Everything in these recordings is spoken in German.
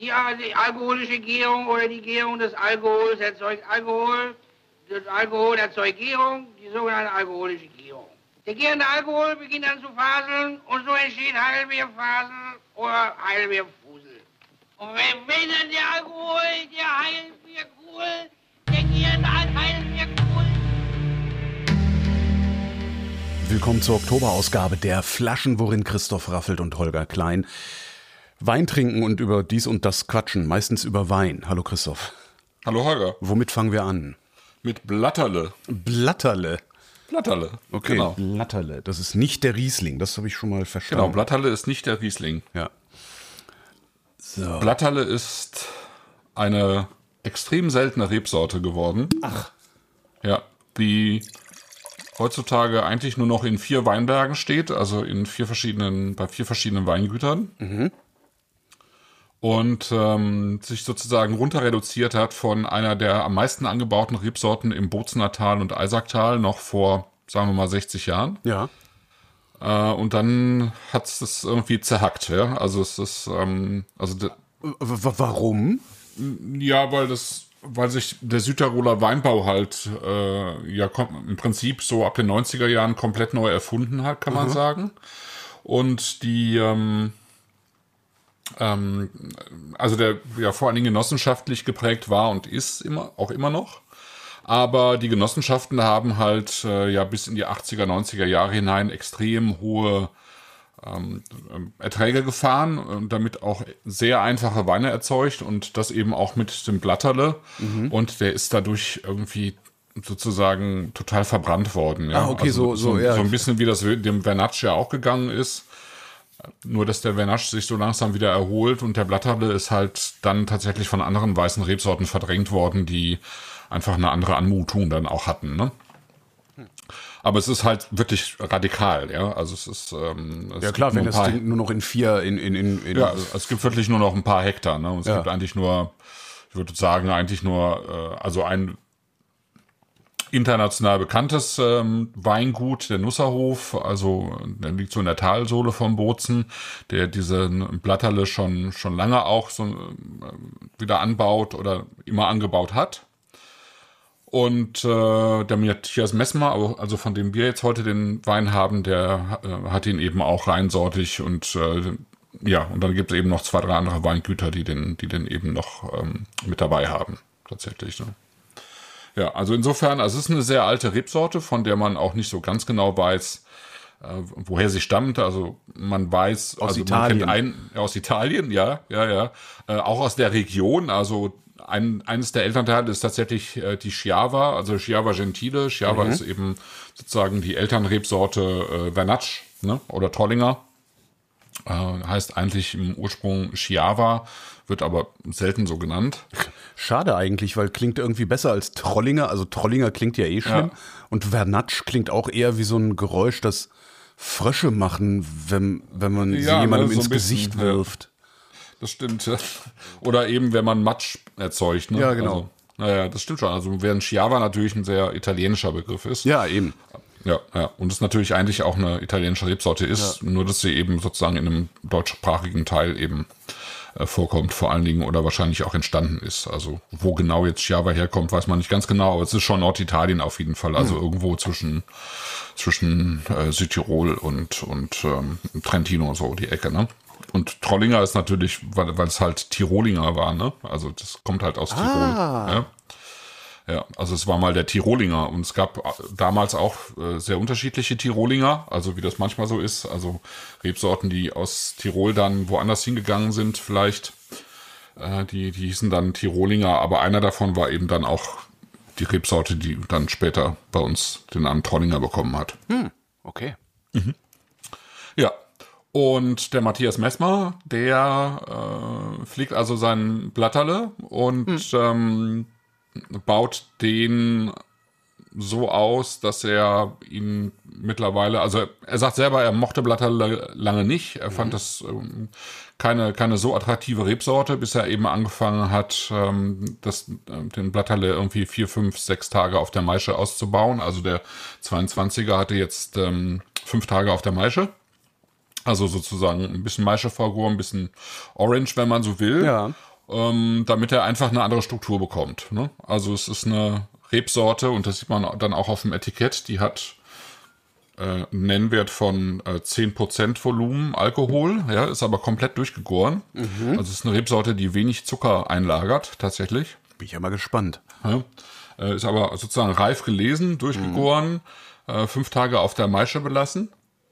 die alkoholische Gärung oder die Gärung des Alkohols erzeugt Alkohol. Das Alkohol erzeugt Gärung, die sogenannte alkoholische Gärung. Der gärende Alkohol beginnt dann zu faseln und so entsteht Heidelbeerfasel oder Heidelbeerfusel. Und wenn dann der Alkohol, der Heidelbeerkohl, der gärende Heidelbeerkohl. Willkommen zur Oktoberausgabe der Flaschen, worin Christoph Raffelt und Holger Klein Wein trinken und über dies und das quatschen, meistens über Wein. Hallo Christoph. Hallo Holger. Womit fangen wir an? Mit Blatterle. Blatterle. Blatterle. Okay, genau. Blatterle. Das ist nicht der Riesling, das habe ich schon mal verstanden. Genau, Blatterle ist nicht der Riesling. Ja. So. Blatterle ist eine extrem seltene Rebsorte geworden. Ach. Ja, die heutzutage eigentlich nur noch in 4 Weinbergen steht, also bei 4 verschiedenen Weingütern. Mhm. Und sich sozusagen runter reduziert hat von einer der am meisten angebauten Rebsorten im Bozener Tal und Eisacktal noch vor, sagen wir mal, 60 Jahren. Ja. Und dann hat es irgendwie zerhackt. Ja? Also es ist, Warum? Ja, weil sich der Südtiroler Weinbau halt im Prinzip so ab den 90er Jahren komplett neu erfunden hat, kann man sagen. Und die also der ja vor allen Dingen genossenschaftlich geprägt war und ist immer noch. Aber die Genossenschaften haben halt bis in die 80er, 90er Jahre hinein extrem hohe Erträge gefahren und damit auch sehr einfache Weine erzeugt und das eben auch mit dem Blatterle. Mhm. Und der ist dadurch irgendwie sozusagen total verbrannt worden. Ja? Ah, okay, also so ein bisschen wie das dem Vernatsch ja auch gegangen ist. Nur, dass der Vernatsch sich so langsam wieder erholt und der Blatterle ist halt dann tatsächlich von anderen weißen Rebsorten verdrängt worden, die einfach eine andere Anmutung dann auch hatten, ne? Aber es ist halt wirklich radikal, ja. Also es ist ja klar, wenn das Ding nur noch in 4 ja, es gibt wirklich nur noch ein paar Hektar, ne? Und es gibt eigentlich nur, ich würde sagen, also ein international bekanntes Weingut, der Nusserhof, also der liegt so in der Talsohle von Bozen, der diese Blatterle schon lange auch so wieder anbaut oder immer angebaut hat. Und der Matthias Messmer, also von dem wir jetzt heute den Wein haben, der hat ihn eben auch reinsortig und und dann gibt es eben noch 2, 3 andere Weingüter, die den eben noch mit dabei haben, tatsächlich, ne? Ja, also insofern, es ist eine sehr alte Rebsorte, von der man auch nicht so ganz genau weiß, woher sie stammt. Also man weiß, aus Italien. Man kennt aus Italien, ja. Auch aus der Region, also eines der Elternteile ist tatsächlich die Schiava, also Schiava gentile. Schiava ist eben sozusagen die Elternrebsorte Vernatsch, ne? Oder Trollinger. Heißt eigentlich im Ursprung Schiava, wird aber selten so genannt. Schade eigentlich, weil klingt irgendwie besser als Trollinger. Also Trollinger klingt ja schlimm. Ja. Und Vernatsch klingt auch eher wie so ein Geräusch, das Frösche machen, wenn man sie jemandem ins Gesicht wirft. Das stimmt, ja. Oder eben, wenn man Matsch erzeugt, ne? Ja, genau. Also, das stimmt schon. Also während Schiava natürlich ein sehr italienischer Begriff ist. Ja, eben. Ja. Und es natürlich eigentlich auch eine italienische Rebsorte ist, nur dass sie eben sozusagen in einem deutschsprachigen Teil eben vorkommt, vor allen Dingen, oder wahrscheinlich auch entstanden ist. Also wo genau jetzt Schiava herkommt, weiß man nicht ganz genau, aber es ist schon Norditalien auf jeden Fall, also irgendwo zwischen Südtirol und Trentino, so die Ecke, ne? Und Trollinger ist natürlich, weil es halt Tirolinger war, ne? Also das kommt halt aus Tirol. Ja, also es war mal der Tirolinger und es gab damals auch sehr unterschiedliche Tirolinger, also wie das manchmal so ist, also Rebsorten, die aus Tirol dann woanders hingegangen sind vielleicht, die hießen dann Tirolinger, aber einer davon war eben dann auch die Rebsorte, die dann später bei uns den Namen Trollinger bekommen hat. Okay. Mhm. Ja, und der Matthias Messmer, der pflegt also seinen Blatterle und baut den so aus, dass er ihn mittlerweile, also er sagt selber, er mochte Blatterle lange nicht. Er fand das keine so attraktive Rebsorte, bis er eben angefangen hat, den Blatterle irgendwie 4, 5, 6 Tage auf der Maische auszubauen. Also der 22er hatte jetzt 5 Tage auf der Maische. Also sozusagen ein bisschen Maische vergoren, ein bisschen Orange, wenn man so will. Ja. damit er einfach eine andere Struktur bekommt. Ne? Also es ist eine Rebsorte und das sieht man dann auch auf dem Etikett, die hat einen Nennwert von 10% Volumen Alkohol, ja, ist aber komplett durchgegoren. Also es ist eine Rebsorte, die wenig Zucker einlagert, tatsächlich. Bin ich ja mal gespannt. Ja, ist aber sozusagen reif gelesen, durchgegoren, 5 Tage auf der Maische belassen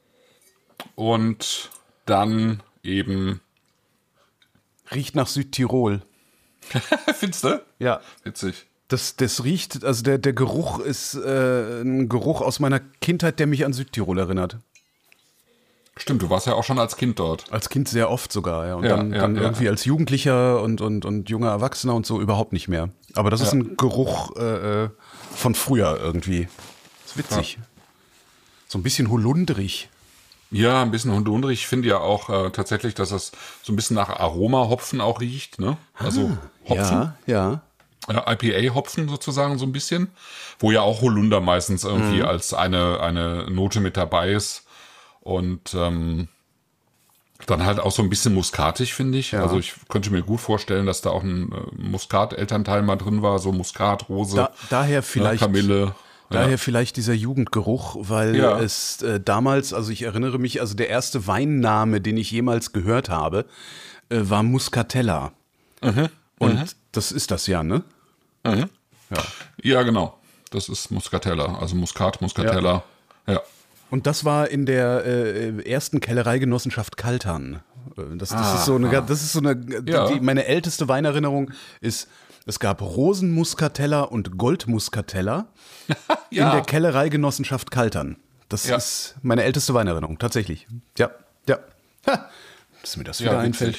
und dann eben... Riecht nach Südtirol. Findest du? Ja. Witzig. Das riecht, also der Geruch ist ein Geruch aus meiner Kindheit, der mich an Südtirol erinnert. Stimmt, du warst ja auch schon als Kind dort. Als Kind sehr oft sogar, ja. Und Ja, dann ja. irgendwie als Jugendlicher und junger Erwachsener und so überhaupt nicht mehr. Aber das ist ein Geruch von früher irgendwie. Das ist witzig. Ja. So ein bisschen holundrig. Ja, ein bisschen holundrig. Ich finde ja auch tatsächlich, dass es so ein bisschen nach Aroma-Hopfen auch riecht, ne? Also Hopfen. Ja. IPA-Hopfen sozusagen so ein bisschen. Wo ja auch Holunder meistens irgendwie als eine Note mit dabei ist. Und dann halt auch so ein bisschen muskatig, finde ich. Ja. Also ich könnte mir gut vorstellen, dass da auch ein Muskat-Elternteil mal drin war. So Muskat, Rose, daher vielleicht Kamille. Daher vielleicht dieser Jugendgeruch, weil es damals, also ich erinnere mich, also der erste Weinname, den ich jemals gehört habe, war Muscatella. Und das ist das ja, ne? Ja, genau. Das ist Muscatella, also Muscatella. Ja. Und das war in der ersten Kellereigenossenschaft Kaltern. Das ist so eine, meine älteste Weinerinnerung ist, es gab Rosenmuscatella und Goldmuscatella in der Kellereigenossenschaft Kaltern. Das ist meine älteste Weinerinnerung, tatsächlich. Ja. Ha, dass mir das wieder einfällt.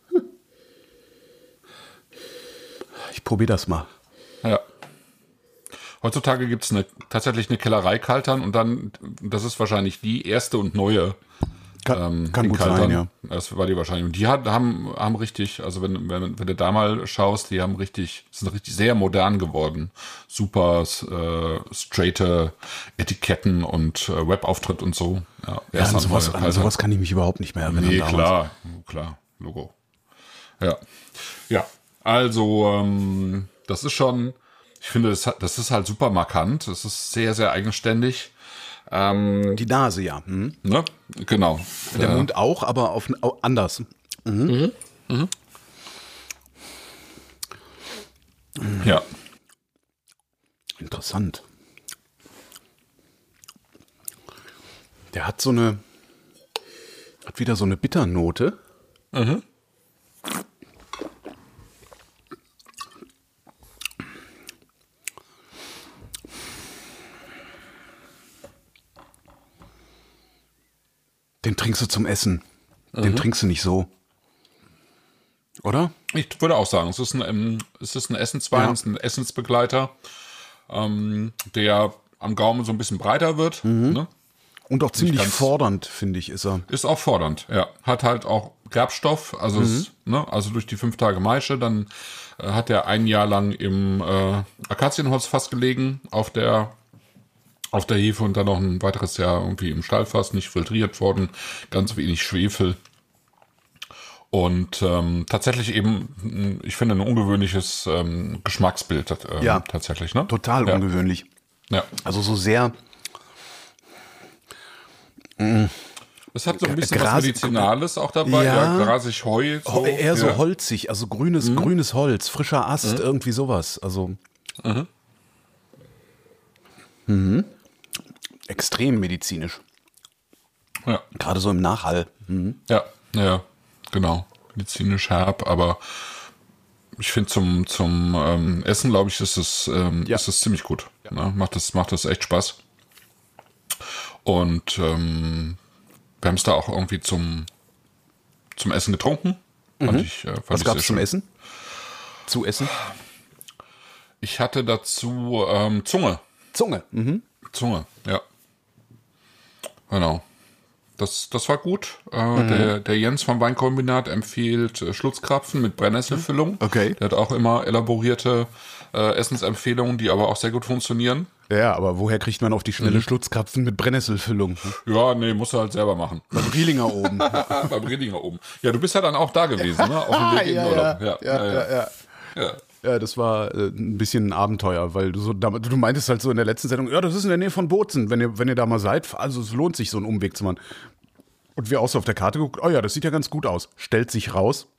Ich probiere das mal. Ja. Heutzutage gibt es tatsächlich eine Kellerei Kaltern und dann, das ist wahrscheinlich die erste und neue. Kann gut sein, ja. Das war die wahrscheinlich. Und die haben richtig, also wenn du da mal schaust, sind richtig sehr modern geworden. Super straighte Etiketten und Webauftritt und so. Ja, an sowas kann ich mich überhaupt nicht mehr erinnern. Nee, klar, Logo. Ja, also das ist schon, ich finde, das ist halt super markant. Das ist sehr, sehr eigenständig. Die Nase, ja. Ne? Genau. Der Mund auch, aber anders. Ja. Interessant. Der hat wieder so eine Bitternote. Den trinkst du zum Essen. Den trinkst du nicht so. Oder? Ich würde auch sagen, es ist ein Essenswein, es ist ein Essensbegleiter, der am Gaumen so ein bisschen breiter wird. Ne? Und auch ziemlich fordernd, finde ich, ist er. Ist auch fordernd, ja. Hat halt auch Gerbstoff, also also durch die 5 Tage Maische, dann hat er ein Jahr lang im Akazienholzfass gelegen, auf der Hefe und dann noch ein weiteres Jahr irgendwie im Stallfass, nicht filtriert worden, ganz wenig Schwefel. Und tatsächlich eben, ich finde, ein ungewöhnliches Geschmacksbild tatsächlich. Ne? Total ungewöhnlich. Ja. Also so sehr... Es hat so ein bisschen was Medizinales auch dabei, grasig Heu. So. Eher so holzig, also grünes Holz, frischer Ast, irgendwie sowas. Also extrem medizinisch. Ja. Gerade so im Nachhall. Ja, genau. Medizinisch herb, aber ich finde zum Essen, glaube ich, ist es ziemlich gut. Ja. Ne? Macht das echt Spaß. Und wir haben es da auch irgendwie zum Essen getrunken. Was gab es zum Essen? Zu essen? Ich hatte dazu Zunge. Zunge, Zunge, ja. Genau. Das war gut. Der Jens vom Weinkombinat empfiehlt Schlutzkrapfen mit Brennnesselfüllung. Okay. Der hat auch immer elaborierte Essensempfehlungen, die aber auch sehr gut funktionieren. Ja, aber woher kriegt man auf die schnelle Schlutzkrapfen mit Brennnesselfüllung? Ja, nee, musst du halt selber machen. Beim Rielinger oben. Beim Rielinger oben. Ja, du bist ja dann auch da gewesen, ne? Auf dem Weg in den Urlaub. Ja. Ja, das war ein bisschen ein Abenteuer, weil du meintest halt so in der letzten Sendung, ja, das ist in der Nähe von Bozen, wenn ihr da mal seid, also es lohnt sich, so einen Umweg zu machen. Und wir auch so auf der Karte geguckt, oh ja, das sieht ja ganz gut aus. Stellt sich raus,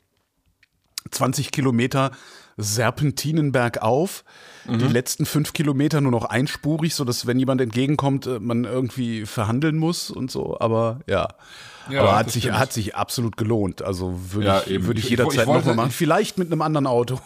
20 Kilometer Serpentinen bergauf, die letzten 5 Kilometer nur noch einspurig, sodass, wenn jemand entgegenkommt, man irgendwie verhandeln muss und so, aber ja. Aber hat sich absolut gelohnt, also würde ich jederzeit nochmal machen, vielleicht mit einem anderen Auto.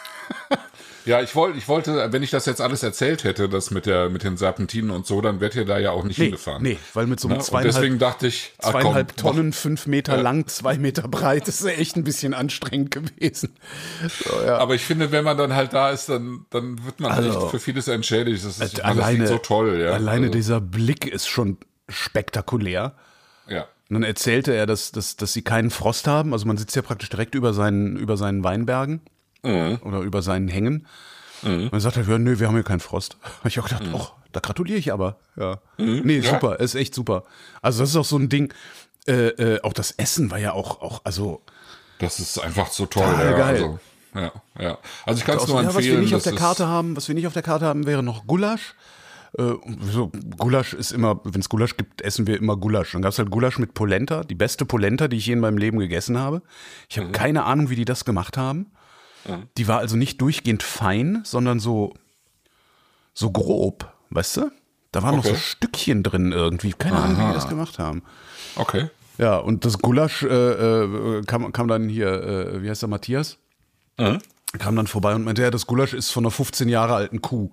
Ja, ich wollte, wenn ich das jetzt alles erzählt hätte, das mit den Serpentinen und so, dann wärt ihr da ja auch nicht hingefahren. Nee, weil mit so einem deswegen dachte ich, 2,5 Tonnen, 5 Meter lang, 2 Meter breit, das ist echt ein bisschen anstrengend gewesen. So, ja. Aber ich finde, wenn man dann halt da ist, dann wird man echt für vieles entschädigt. Das ist so toll. Ja. Alleine dieser Blick ist schon spektakulär. Ja. Und dann erzählte er, dass sie keinen Frost haben. Also man sitzt ja praktisch direkt über seinen Weinbergen. Oder über seinen Hängen. Und dann sagt er, ja, nö, wir haben hier keinen Frost. Habe ich auch gedacht, da gratuliere ich aber. Ja. Nee, super, ist echt super. Also das ist auch so ein Ding, auch das Essen war ja auch also. Das ist einfach so toll. Geil. Also, ja. Also ich kann es nur empfehlen. Was wir nicht auf der Karte haben, wäre noch Gulasch. Gulasch ist immer, wenn es Gulasch gibt, essen wir immer Gulasch. Dann gab es halt Gulasch mit Polenta, die beste Polenta, die ich je in meinem Leben gegessen habe. Ich habe keine Ahnung, wie die das gemacht haben. Die war also nicht durchgehend fein, sondern so grob, weißt du? Da waren noch so Stückchen drin irgendwie. Keine Ahnung, wie die das gemacht haben. Okay. Ja, und das Gulasch kam dann hier, wie heißt der, Matthias? Kam dann vorbei und meinte, ja, das Gulasch ist von einer 15 Jahre alten Kuh,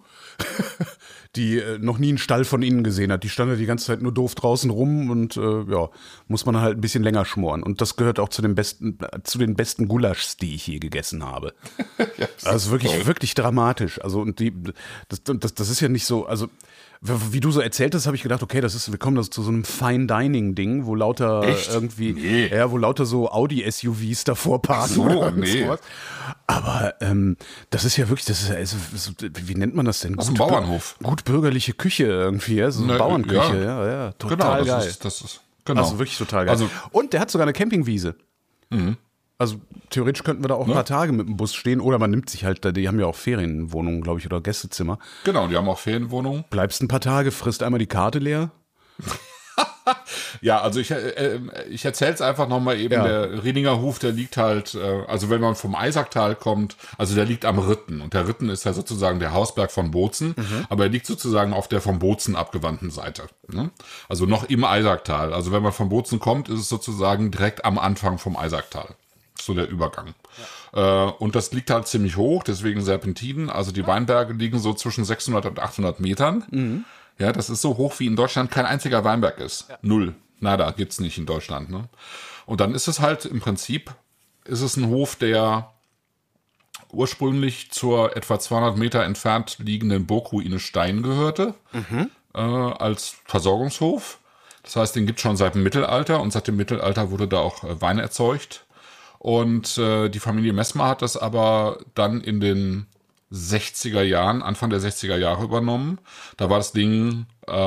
die noch nie einen Stall von innen gesehen hat. Die stand ja die ganze Zeit nur doof draußen rum und muss man halt ein bisschen länger schmoren. Und das gehört auch zu den besten Gulaschs, die ich je gegessen habe. Ja, also wirklich dramatisch. Also und das ist ja nicht so, also wie du so erzählt hast, habe ich gedacht, okay, wir kommen zu so einem Fine-Dining-Ding, wo lauter wo lauter so Audi-SUVs davor parken. Sowas. Aber das ist ja wirklich, wie nennt man das denn? Das ist ein Bauernhof. Gut bürgerliche Küche irgendwie, ja? So eine Bauernküche, ja, total geil. Das ist genau. Also wirklich total geil. Also, und der hat sogar eine Campingwiese. Also theoretisch könnten wir da auch ein paar Tage mit dem Bus stehen oder man nimmt sich halt, die haben ja auch Ferienwohnungen, glaube ich, oder Gästezimmer. Genau, die haben auch Ferienwohnungen. Bleibst ein paar Tage, frisst einmal die Karte leer. Ja, also ich erzähle es einfach nochmal eben, der Rielinger Hof, der liegt halt, also wenn man vom Eisacktal kommt, also der liegt am Ritten und der Ritten ist ja sozusagen der Hausberg von Bozen, aber er liegt sozusagen auf der vom Bozen abgewandten Seite, ne? Also noch im Eisacktal, also wenn man von Bozen kommt, ist es sozusagen direkt am Anfang vom Eisacktal, so der Übergang. Und das liegt halt ziemlich hoch, deswegen Serpentinen, also die Weinberge liegen so zwischen 600 und 800 Metern. Ja, das ist so hoch, wie in Deutschland kein einziger Weinberg ist. Ja. Null. Nada, gibt's nicht in Deutschland, ne? Und dann ist es halt im Prinzip, ist es ein Hof, der ursprünglich zur etwa 200 Meter entfernt liegenden Burgruine Stein gehörte, als Versorgungshof. Das heißt, den gibt's schon seit dem Mittelalter und seit dem Mittelalter wurde da auch Wein erzeugt. Und die Familie Messmer hat das aber dann in den 60er Jahren, Anfang der 60er Jahre übernommen. Da war das Ding,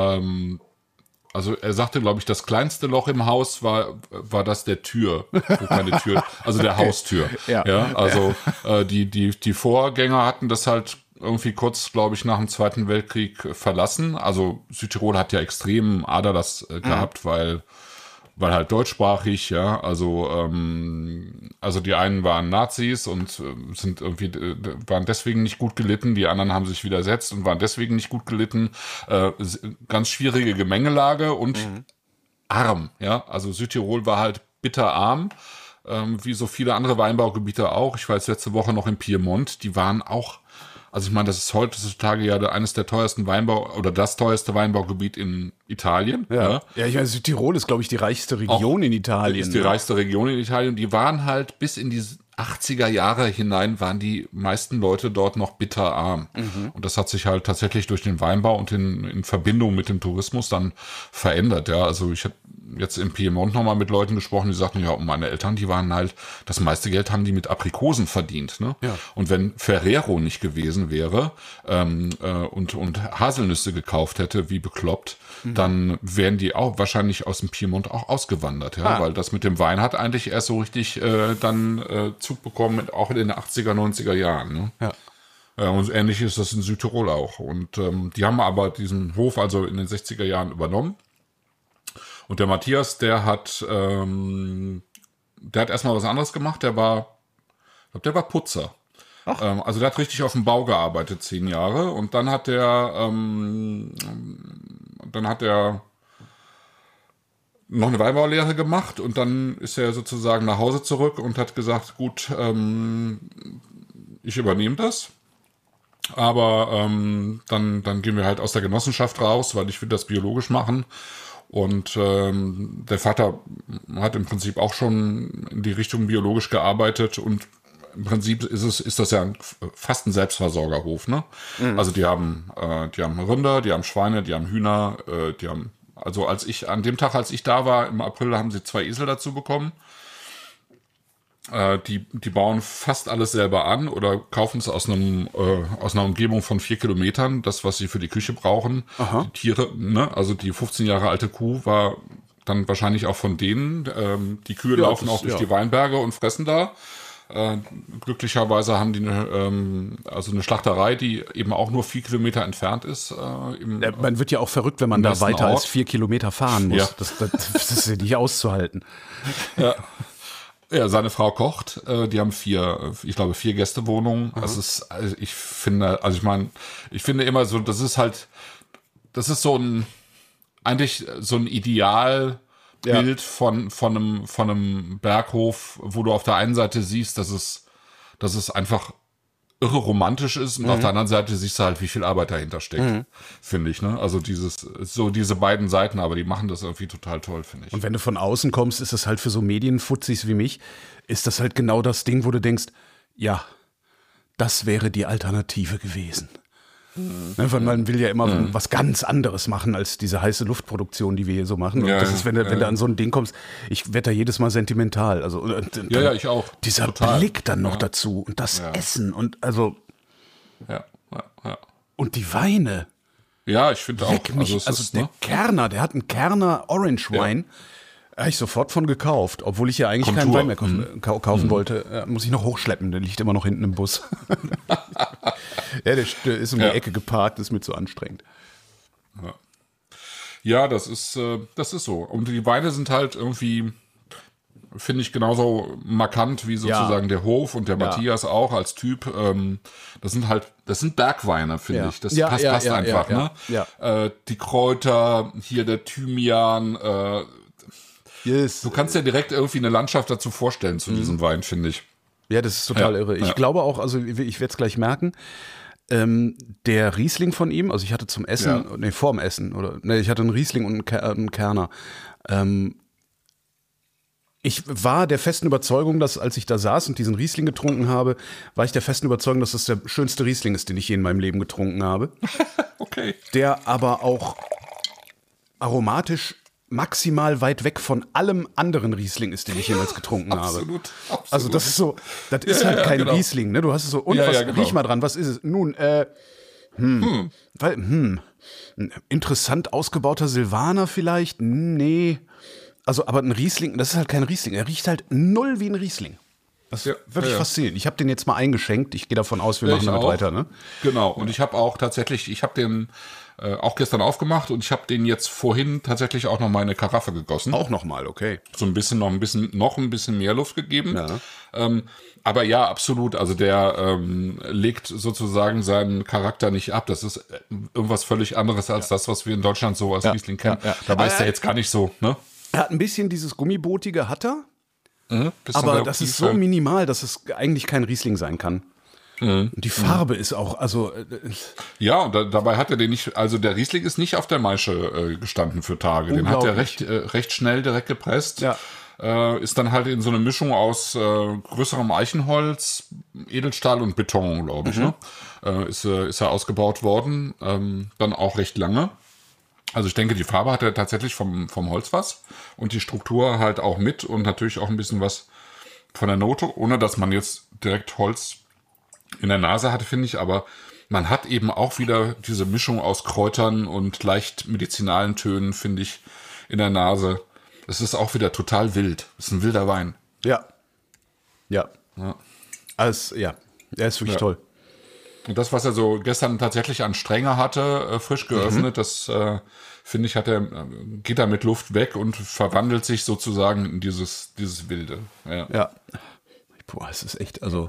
also er sagte, glaube ich, das kleinste Loch im Haus war das der Tür, wo keine Tür, also der Haustür. Ja, also die Vorgänger hatten das halt irgendwie kurz, glaube ich, nach dem Zweiten Weltkrieg verlassen. Also Südtirol hat ja extrem Aderlass gehabt, weil halt deutschsprachig, ja, also die einen waren Nazis und sind irgendwie waren deswegen nicht gut gelitten, die anderen haben sich widersetzt und waren deswegen nicht gut gelitten. Ganz schwierige Gemengelage und arm, ja, also Südtirol war halt bitterarm, wie so viele andere Weinbaugebiete auch. Ich war jetzt letzte Woche noch in Piemont, die waren auch. Also ich meine, das ist heutzutage ja eines der teuersten das teuerste Weinbaugebiet in Italien. Ja, ich meine, Südtirol ist, glaube ich, die reichste Region in Italien. Ist die reichste Region in Italien. Die waren halt bis in die 80er Jahre hinein, waren die meisten Leute dort noch bitterarm. Und das hat sich halt tatsächlich durch den Weinbau und in Verbindung mit dem Tourismus dann verändert. Ja, also jetzt im Piemont nochmal mit Leuten gesprochen, die sagten, ja, meine Eltern, die waren halt, das meiste Geld haben die mit Aprikosen verdient. Ne? Ja. Und wenn Ferrero nicht gewesen wäre und Haselnüsse gekauft hätte, wie bekloppt, dann wären die auch wahrscheinlich aus dem Piemont auch ausgewandert. Ja? Weil das mit dem Wein hat eigentlich erst so richtig Zug bekommen, auch in den 80er, 90er Jahren. Ne? Ja. Und ähnlich ist das in Südtirol auch. Und die haben aber diesen Hof also in den 60er Jahren übernommen. Und der Matthias, der hat erstmal was anderes gemacht. Der war Putzer. Also der hat richtig auf dem Bau gearbeitet, 10 Jahre. Und dann hat er noch eine Weinbaulehre gemacht. Und dann ist er sozusagen nach Hause zurück und hat gesagt, gut, ich übernehme das. Aber dann gehen wir halt aus der Genossenschaft raus, weil ich will das biologisch machen. Und der Vater hat im Prinzip auch schon in die Richtung biologisch gearbeitet. Und im Prinzip ist das ja fast ein Selbstversorgerhof. Ne? Also die haben Rinder, die haben Schweine, die haben Hühner, die haben, also an dem Tag, als ich da war, im April, haben sie 2 Esel dazu bekommen. Die bauen fast alles selber an oder kaufen es aus einer Umgebung von 4 Kilometern, das, was sie für die Küche brauchen. Aha. Die Tiere, ne, also die 15 Jahre alte Kuh war dann wahrscheinlich auch von denen. Die Kühe laufen auch durch die Weinberge und fressen da. Glücklicherweise haben die eine Schlachterei, die eben auch nur 4 Kilometer entfernt ist. Man wird ja auch verrückt, wenn man da weiter als 4 Kilometer fahren muss. Ja. Das ist ja nicht auszuhalten. Ja. Ja, seine Frau kocht. Die haben 4 Gästewohnungen. Ich finde immer so, das ist eigentlich so ein Idealbild von einem Berghof, wo du auf der einen Seite siehst, dass es einfach irre romantisch ist und auf der anderen Seite siehst du halt, wie viel Arbeit dahinter steckt, finde ich, ne? Also diese beiden Seiten, aber die machen das irgendwie total toll, finde ich. Und wenn du von außen kommst, ist es halt für so Medienfutzis wie mich, ist das halt genau das Ding, wo du denkst, ja, das wäre die Alternative gewesen. Weil man will ja immer was ganz anderes machen als diese heiße Luftproduktion, die wir hier so machen. Und das ist, wenn du an so ein Ding kommst, ich werde da jedes Mal sentimental. Also, ich auch. Dieser total. Blick dann noch dazu und das Essen und also. Ja. Und die Weine. Ja, ich finde auch. Der Kerner, der hat einen Kerner Orange Wine. Habe ich sofort von gekauft, obwohl ich ja eigentlich keinen Wein mehr kaufen wollte. Muss ich noch hochschleppen, der liegt immer noch hinten im Bus. Der ist um die Ecke geparkt, ist mir zu anstrengend. Ja, das ist so. Und die Weine sind halt irgendwie, finde ich, genauso markant wie sozusagen der Hof und der Matthias auch als Typ. Das sind Bergweine, finde ich. Das passt einfach, ne? Ja. Die Kräuter, hier der Thymian, yes. Du kannst ja direkt irgendwie eine Landschaft dazu vorstellen zu diesem Wein, finde ich. Ja, das ist total irre. Ich glaube auch, also ich werde es gleich merken, der Riesling von ihm, also ich hatte zum Essen, vorm Essen, ich hatte einen Riesling und einen Kerner. Ich war der festen Überzeugung, dass als ich da saß und diesen Riesling getrunken habe, war ich der festen Überzeugung, dass das der schönste Riesling ist, den ich je in meinem Leben getrunken habe. Okay. Der aber auch aromatisch maximal weit weg von allem anderen Riesling ist, den ich jemals getrunken habe. Absolut. Also das ist so, das ist halt kein Riesling, ne? Du hast es so, riech mal dran, was ist es? Nun, interessant ausgebauter Silvaner vielleicht? Nee. Also, aber ein Riesling, das ist halt kein Riesling. Er riecht halt null wie ein Riesling. Das ist wirklich faszinierend. Ich habe den jetzt mal eingeschenkt. Ich gehe davon aus, wir machen damit weiter, ne? Genau. Und ich habe auch tatsächlich, den auch gestern aufgemacht und ich habe den jetzt vorhin tatsächlich auch noch mal in eine Karaffe gegossen. Auch noch mal, okay. So ein bisschen noch ein bisschen mehr Luft gegeben. Ja. Aber ja, absolut. Also der legt sozusagen seinen Charakter nicht ab. Das ist irgendwas völlig anderes als das, was wir in Deutschland so als Riesling kennen. Ja. Dabei ist der jetzt gar nicht so, ne? Er hat ein bisschen dieses Gummibootige, hat er. Aber das ist so minimal, dass es eigentlich kein Riesling sein kann. Und die Farbe ist auch, also ja, und dabei hat er den nicht, also der Riesling ist nicht auf der Maische gestanden für Tage. Den hat er recht schnell direkt gepresst. Ja. Ist dann halt in so eine Mischung aus größerem Eichenholz, Edelstahl und Beton, glaube ich. Ne? Ist er ausgebaut worden, dann auch recht lange. Also ich denke, die Farbe hat er tatsächlich vom Holzfass und die Struktur halt auch mit und natürlich auch ein bisschen was von der Note, ohne dass man jetzt direkt Holz in der Nase hatte, finde ich, aber man hat eben auch wieder diese Mischung aus Kräutern und leicht medizinalen Tönen, finde ich, in der Nase. Es ist auch wieder total wild. Es ist ein wilder Wein. Ja. Also, er ist wirklich toll. Und das, was er so gestern tatsächlich an Strenge hatte, frisch geöffnet, das finde ich, geht er mit Luft weg und verwandelt sich sozusagen in dieses Wilde. Ja. Boah, es ist echt, also.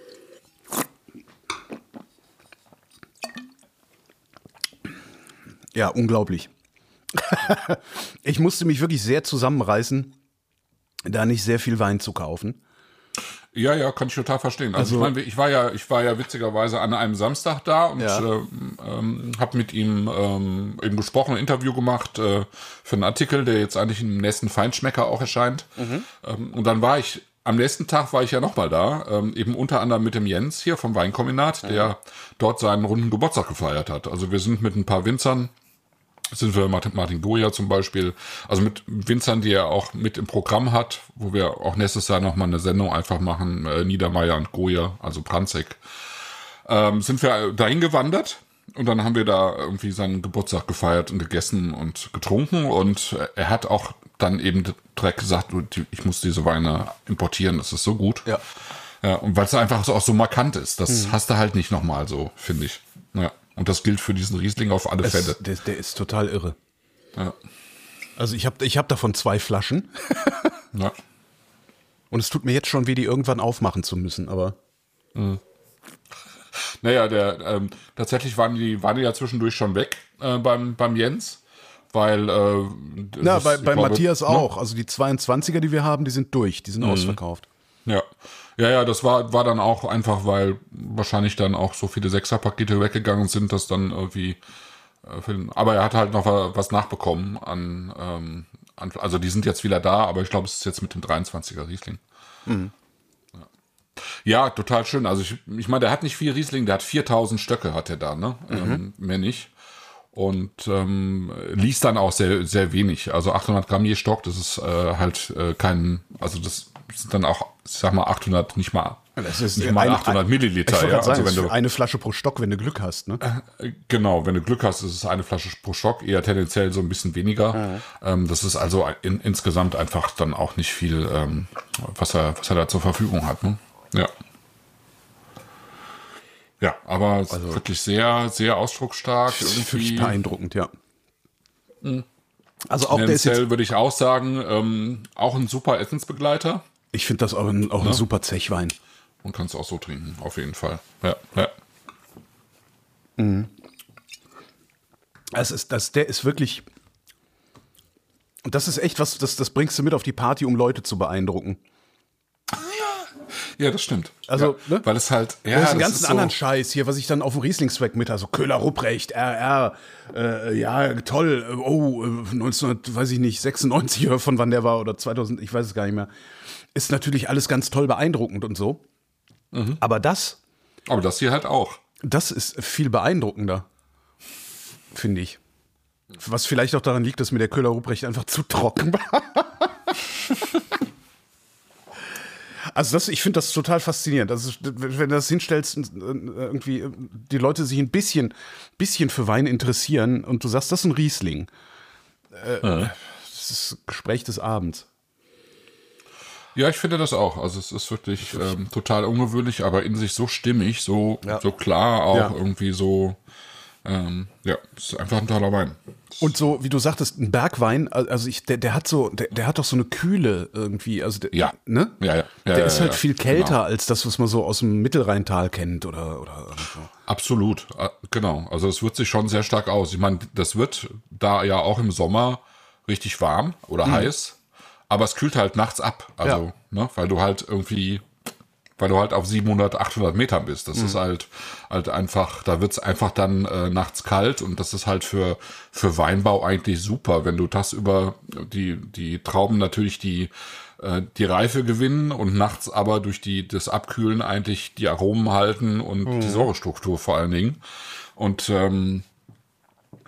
Ja, unglaublich. Ich musste mich wirklich sehr zusammenreißen, da nicht sehr viel Wein zu kaufen. Ja, kann ich total verstehen. Also ich meine, ich war ja witzigerweise an einem Samstag da und habe mit ihm eben gesprochen, ein Interview gemacht für einen Artikel, der jetzt eigentlich im nächsten Feinschmecker auch erscheint. Und dann am nächsten Tag war ich ja nochmal da, eben unter anderem mit dem Jens hier vom Weinkombinat, der dort seinen runden Geburtstag gefeiert hat. Also wir sind mit ein paar Winzern, sind wir Martin Goya zum Beispiel, also mit Winzern, die er auch mit im Programm hat, wo wir auch nächstes Jahr nochmal eine Sendung einfach machen, Niedermeyer und Goya, also Pranzek, sind wir dahin gewandert und dann haben wir da irgendwie seinen Geburtstag gefeiert und gegessen und getrunken und er hat auch dann eben direkt gesagt, ich muss diese Weine importieren, das ist so gut. Ja, und weil es einfach auch so markant ist, das hast du halt nicht nochmal so, finde ich. Ja. Und das gilt für diesen Riesling auf alle Fälle. Der ist total irre. Ja. Also ich hab davon 2 Flaschen. Ja. Und es tut mir jetzt schon weh, die irgendwann aufmachen zu müssen, aber. Naja, tatsächlich waren die ja zwischendurch schon weg beim Jens, weil bei Matthias auch. Also die 22er, die wir haben, die sind durch, die sind ausverkauft. Ja, das war dann auch einfach, weil wahrscheinlich dann auch so viele 6er-Pakete weggegangen sind, dass dann irgendwie aber er hat halt noch was nachbekommen also die sind jetzt wieder da, aber ich glaube, es ist jetzt mit dem 23er Riesling. Ja, total schön. Also ich meine, der hat nicht viel Riesling, der hat 4000 Stöcke hat er da, ne? Mehr nicht. Und liest dann auch sehr, sehr wenig. Also 800 Gramm je Stock, das ist halt also das sind dann auch, ich sag mal, 800, nicht mal 800 Milliliter. Ja? Also wenn du eine Flasche pro Stock, wenn du Glück hast, ne? Genau, wenn du Glück hast, ist es eine Flasche pro Stock, eher tendenziell so ein bisschen weniger. Das ist also insgesamt einfach dann auch nicht viel, was er da zur Verfügung hat, ne? Ja. Ja, aber wirklich sehr, sehr ausdrucksstark. Wirklich beeindruckend, ja. Also auch tendenziell würde ich auch sagen, auch ein super Essensbegleiter. Ich finde das auch ein super Zechwein. Und kannst du auch so trinken, auf jeden Fall. Ja. Der ist wirklich. Und das ist echt was, das bringst du mit auf die Party, um Leute zu beeindrucken. Ja, das stimmt. Also, ne? Weil es halt, den ganzen anderen Scheiß hier, was ich dann auf dem Riesling-Swag mit, also Köhler-Rupprecht, RR, toll, 1996 oder von wann der war, oder 2000, ich weiß es gar nicht mehr, ist natürlich alles ganz toll beeindruckend und so. Aber das hier halt auch. Das ist viel beeindruckender, finde ich. Was vielleicht auch daran liegt, dass mir der Köhler-Rupprecht einfach zu trocken war. Also ich finde das total faszinierend. Also wenn du das hinstellst, irgendwie die Leute sich ein bisschen für Wein interessieren und du sagst, das ist ein Riesling. Das ist das Gespräch des Abends. Ja, ich finde das auch. Also es ist wirklich total ungewöhnlich, aber in sich so stimmig, so klar auch irgendwie so. Es ist einfach ein toller Wein. Und so, wie du sagtest, ein Bergwein, also der hat doch so eine Kühle irgendwie, also ne? Ja. Der ist halt viel kälter als das, was man so aus dem Mittelrheintal kennt oder so. Absolut, genau. Also es wirkt sich schon sehr stark aus. Ich meine, das wird da ja auch im Sommer richtig warm oder heiß, aber es kühlt halt nachts ab. Also, ne, weil du halt auf 700, 800 Metern bist. Das ist halt einfach, da wird's einfach dann nachts kalt und das ist halt für Weinbau eigentlich super, wenn du tagsüber die Trauben natürlich die Reife gewinnen und nachts aber durch das Abkühlen eigentlich die Aromen halten und die Säurestruktur vor allen Dingen. Und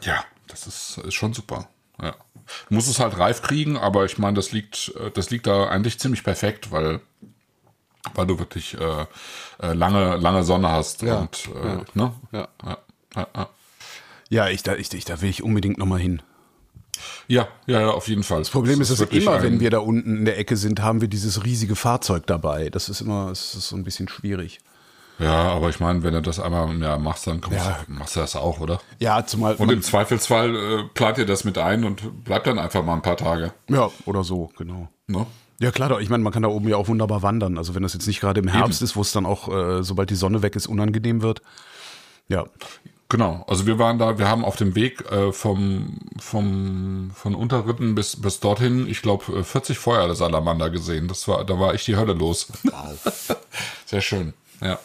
Das ist schon super. Ja. Du musst es halt reif kriegen, aber ich meine, das liegt da eigentlich ziemlich perfekt, weil du wirklich lange Sonne hast. Ja. Und, ne? Ja. Ja. Da will ich unbedingt nochmal hin. Ja, auf jeden Fall. Das Problem ist, dass immer, wenn wir da unten in der Ecke sind, haben wir dieses riesige Fahrzeug dabei. Das ist so ein bisschen schwierig. Ja, aber ich meine, wenn du das einmal im Jahr machst, dann machst du das auch, oder? Ja, zumal. Und im Zweifelsfall plant ihr das mit ein und bleibt dann einfach mal ein paar Tage. Ja, oder so, genau. Ne? Ja, klar, doch. Ich meine, man kann da oben ja auch wunderbar wandern. Also wenn das jetzt nicht gerade im Herbst ist, wo es dann auch, sobald die Sonne weg ist, unangenehm wird. Ja. Genau, also wir haben auf dem Weg von Unterritten bis dorthin, ich glaube, 40 Feuersalamander gesehen. Da war echt die Hölle los. Wow. Sehr schön, ja.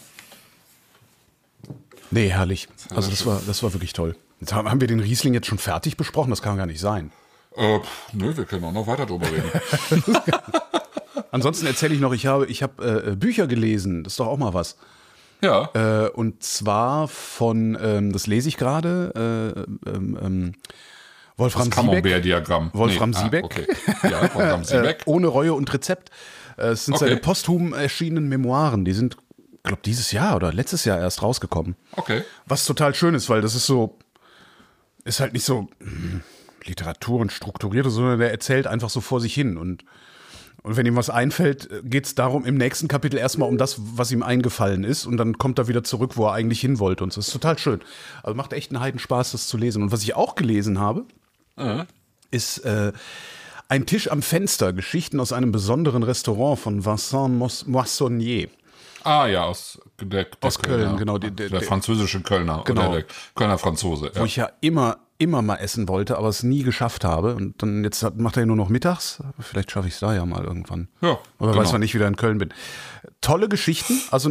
Nee, herrlich. Also das war wirklich toll. Jetzt haben wir den Riesling jetzt schon fertig besprochen? Das kann gar nicht sein. Nö, wir können auch noch weiter drüber reden. Ansonsten erzähle ich noch, ich habe Bücher gelesen. Das ist doch auch mal was. Ja. Und zwar von, das lese ich gerade, Wolfram das Camembert-Diagramm. Siebeck. Okay. Ja, Wolfram Siebeck. Ohne Reue und Rezept. Es sind seine posthum erschienenen Memoiren. Die sind, ich glaube, dieses Jahr oder letztes Jahr erst rausgekommen. Okay. Was total schön ist, weil das ist halt nicht so Literatur und strukturiert, sondern der erzählt einfach so vor sich hin. Und wenn ihm was einfällt, geht es darum, im nächsten Kapitel erstmal um das, was ihm eingefallen ist. Und dann kommt er wieder zurück, wo er eigentlich hin wollte. Und das ist total schön. Also macht echt einen Heidenspaß, das zu lesen. Und was ich auch gelesen habe, ist Ein Tisch am Fenster, Geschichten aus einem besonderen Restaurant von Vincent Moissonnier. Ah ja, aus Köln, genau. Der französische Kölner, genau. Oder der Kölner Franzose. Wo ich ja immer mal essen wollte, aber es nie geschafft habe. Und dann jetzt macht er ja nur noch mittags. Vielleicht schaffe ich es da ja mal irgendwann. Ja, aber weiß, wann ich wieder in Köln bin. Tolle Geschichten, also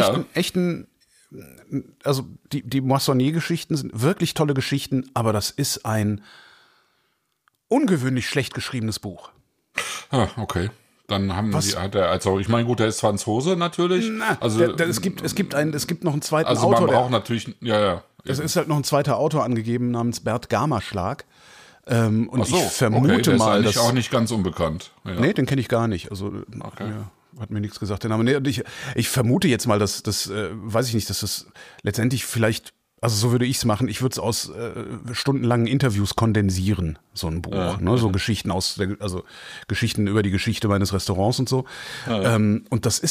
also die Moissonnier-Geschichten sind wirklich tolle Geschichten, aber das ist ein ungewöhnlich schlecht geschriebenes Buch. Ah, okay. Dann ich meine, gut, der ist Franzose natürlich. Es gibt noch einen zweiten also Autor. Also man braucht natürlich, ja. Es ist halt noch ein zweiter Autor angegeben namens Bert Gamerschlag. Und ach so, ich vermute der mal, ist auch nicht ganz unbekannt. Ja. Nee, den kenne ich gar nicht. Also hat mir nichts gesagt. Der Name. Nee, ich vermute jetzt mal, dass weiß ich nicht, dass das letztendlich vielleicht, also so würde ich es machen. Ich würde es aus stundenlangen Interviews kondensieren, so ein Buch. So Geschichten Geschichten über die Geschichte meines Restaurants und so. Und das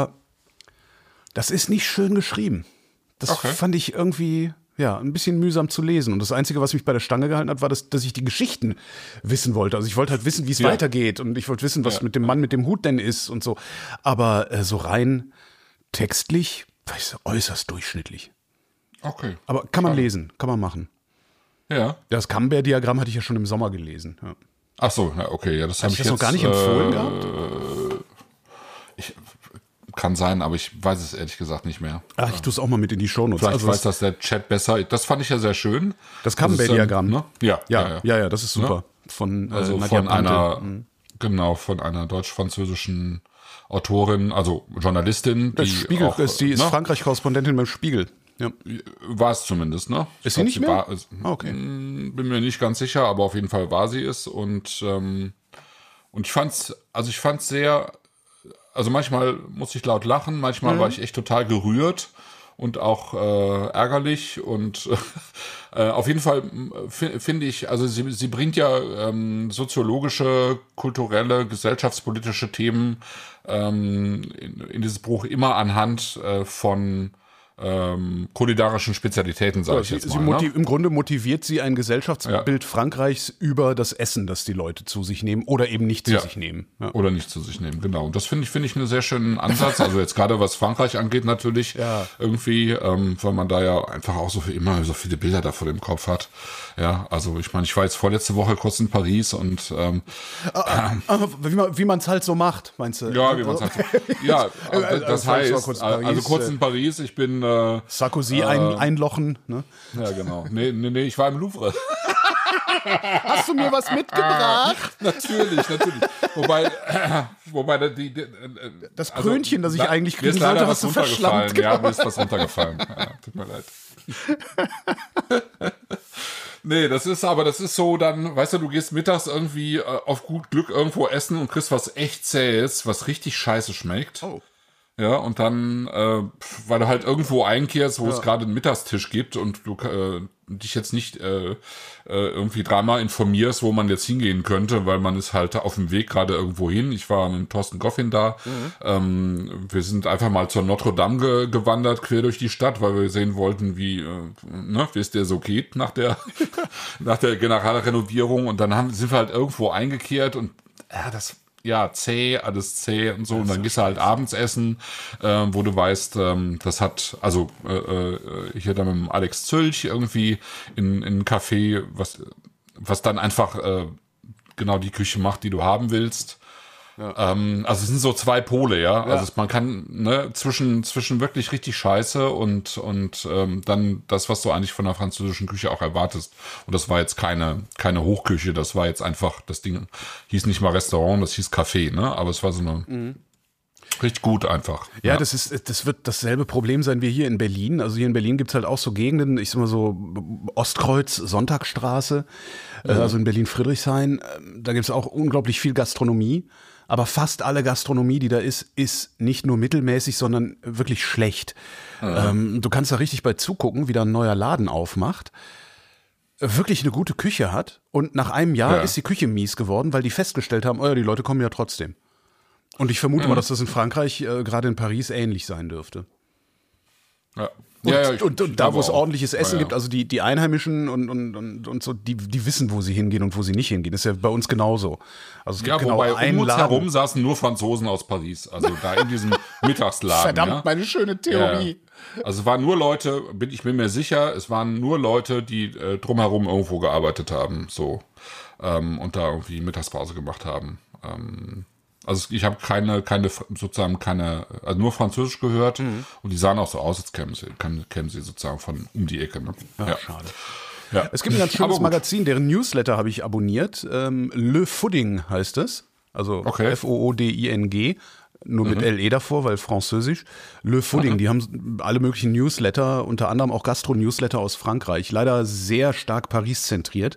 ist nicht schön geschrieben. Das fand ich irgendwie ein bisschen mühsam zu lesen. Und das Einzige, was mich bei der Stange gehalten hat, war, dass ich die Geschichten wissen wollte. Also ich wollte halt wissen, wie es weitergeht. Und ich wollte wissen, was mit dem Mann mit dem Hut denn ist und so. Aber so rein textlich war ich äußerst durchschnittlich. Okay. Aber kann man lesen, kann man machen. Ja. Das Camembert-Diagramm hatte ich ja schon im Sommer gelesen. Ja. Ach so, ja, okay. Ja, das habe ich das jetzt noch gar nicht empfohlen gehabt. Kann sein, aber ich weiß es ehrlich gesagt nicht mehr. Ach, ich tue es auch mal mit in die Shownotes. Vielleicht weiß das der Chat besser. Das fand ich ja sehr schön. Das Camembert-Diagramm, ne? Ja, das ist super. Von von einer deutsch-französischen Autorin, also Journalistin. Die Spiegel, die ist Frankreich-Korrespondentin beim Spiegel. Ja. War es zumindest, ne? Ist sie nicht mehr? Okay. Bin mir nicht ganz sicher, aber auf jeden Fall war sie es. Und ich fand's sehr, also manchmal musste ich laut lachen, manchmal war ich echt total gerührt und auch ärgerlich. Und auf jeden Fall finde ich, also sie bringt ja soziologische, kulturelle, gesellschaftspolitische Themen in dieses Buch immer anhand von kulinarischen Spezialitäten, sage ich jetzt mal. Im Grunde motiviert sie ein Gesellschaftsbild Frankreichs über das Essen, das die Leute zu sich nehmen oder eben nicht zu sich nehmen. Ja. Oder nicht zu sich nehmen, genau. Und das finde ich einen sehr schönen Ansatz. Also jetzt gerade was Frankreich angeht natürlich irgendwie, weil man da ja einfach auch immer so viele Bilder da vor dem Kopf hat. Ja, also ich meine, ich war jetzt vorletzte Woche kurz in Paris und wie man es halt so macht, meinst du? Ja, wie man es halt so ja, das heißt, also kurz in Paris, ich bin Sarkozy einlochen, ne? Ja, genau. Nee, ich war im Louvre. Hast du mir was mitgebracht? Natürlich. Wobei das Krönchen, das ich eigentlich kriegen sollte, hast du verschlammt. Ja, mir ist was runtergefallen. Ja, tut mir leid. Nee, das ist so dann, weißt du gehst mittags irgendwie auf gut Glück irgendwo essen und kriegst was echt Zähes, was richtig scheiße schmeckt. Oh. Ja, und dann, weil du halt irgendwo einkehrst, wo es gerade einen Mittagstisch gibt und du dich jetzt nicht irgendwie dreimal informierst, wo man jetzt hingehen könnte, weil man ist halt auf dem Weg gerade irgendwo hin. Ich war mit Thorsten Goffin da. Wir sind einfach mal zur Notre Dame gewandert, quer durch die Stadt, weil wir sehen wollten, wie es der so geht nach der Generalrenovierung. Und dann sind wir halt irgendwo eingekehrt und zäh, alles zäh und so. Und dann gehst du halt abends essen, wo du weißt, das hat, also hier dann mit dem Alex Zülch irgendwie in ein Café, was dann einfach genau die Küche macht, die du haben willst. Ja. Also es sind so zwei Pole, ja. Also man kann zwischen wirklich richtig scheiße und dann das, was du eigentlich von der französischen Küche auch erwartest. Und das war jetzt keine Hochküche, das war jetzt einfach, das Ding hieß nicht mal Restaurant, das hieß Café, ne? Aber es war so eine richtig gut einfach. Ja, das wird dasselbe Problem sein wie hier in Berlin. Also hier in Berlin gibt's halt auch so Gegenden, ich sag mal so Ostkreuz, Sonntagstraße, also in Berlin-Friedrichshain, da gibt's auch unglaublich viel Gastronomie. Aber fast alle Gastronomie, die da ist nicht nur mittelmäßig, sondern wirklich schlecht. Du kannst da richtig bei zugucken, wie da ein neuer Laden aufmacht, wirklich eine gute Küche hat und nach einem Jahr ist die Küche mies geworden, weil die festgestellt haben, die Leute kommen ja trotzdem. Und ich vermute mal, dass das in Frankreich, gerade in Paris, ähnlich sein dürfte. Ja. Und da, wo es ordentliches Essen gibt, also die Einheimischen und so, die wissen, wo sie hingehen und wo sie nicht hingehen. Das ist ja bei uns genauso. Also es gibt genau wobei einen um uns Laden herum saßen nur Franzosen aus Paris. Also da in diesem Mittagsladen. Verdammt, meine schöne Theorie. Ja. Also es waren nur Leute, ich bin mir sicher, es waren nur Leute, die drumherum irgendwo gearbeitet haben, so und da irgendwie Mittagspause gemacht haben. Also ich habe keine, also nur Französisch gehört und die sahen auch so aus, als kämen sie sozusagen von um die Ecke. Ne? Ja, schade. Ja. Es gibt ein ganz schönes Magazin, deren Newsletter habe ich abonniert. Le Fooding heißt es. Also Fooding, nur mit LE davor, weil französisch. Le Fooding, die haben alle möglichen Newsletter, unter anderem auch Gastro-Newsletter aus Frankreich. Leider sehr stark Paris zentriert.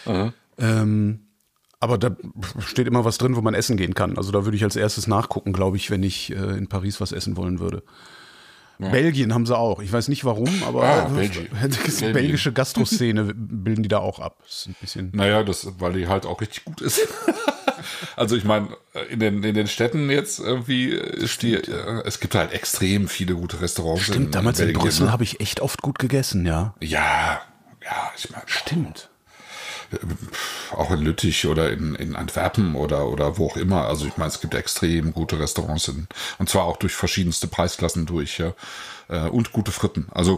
Aber da steht immer was drin, wo man essen gehen kann. Also da würde ich als erstes nachgucken, glaube ich, wenn ich in Paris was essen wollen würde. Ja. Belgien haben sie auch. Ich weiß nicht warum, aber die belgische Gastroszene bilden die da auch ab. Das ist ein bisschen. Naja, weil die halt auch richtig gut ist. Also ich meine, in den Städten jetzt irgendwie es gibt halt extrem viele gute Restaurants. Stimmt, damals in Brüssel habe ich echt oft gut gegessen, ja. Ja, ich meine. Stimmt. Auch in Lüttich oder in Antwerpen oder wo auch immer. Also ich meine, es gibt extrem gute Restaurants und zwar auch durch verschiedenste Preisklassen durch, ja. Und gute Fritten. Also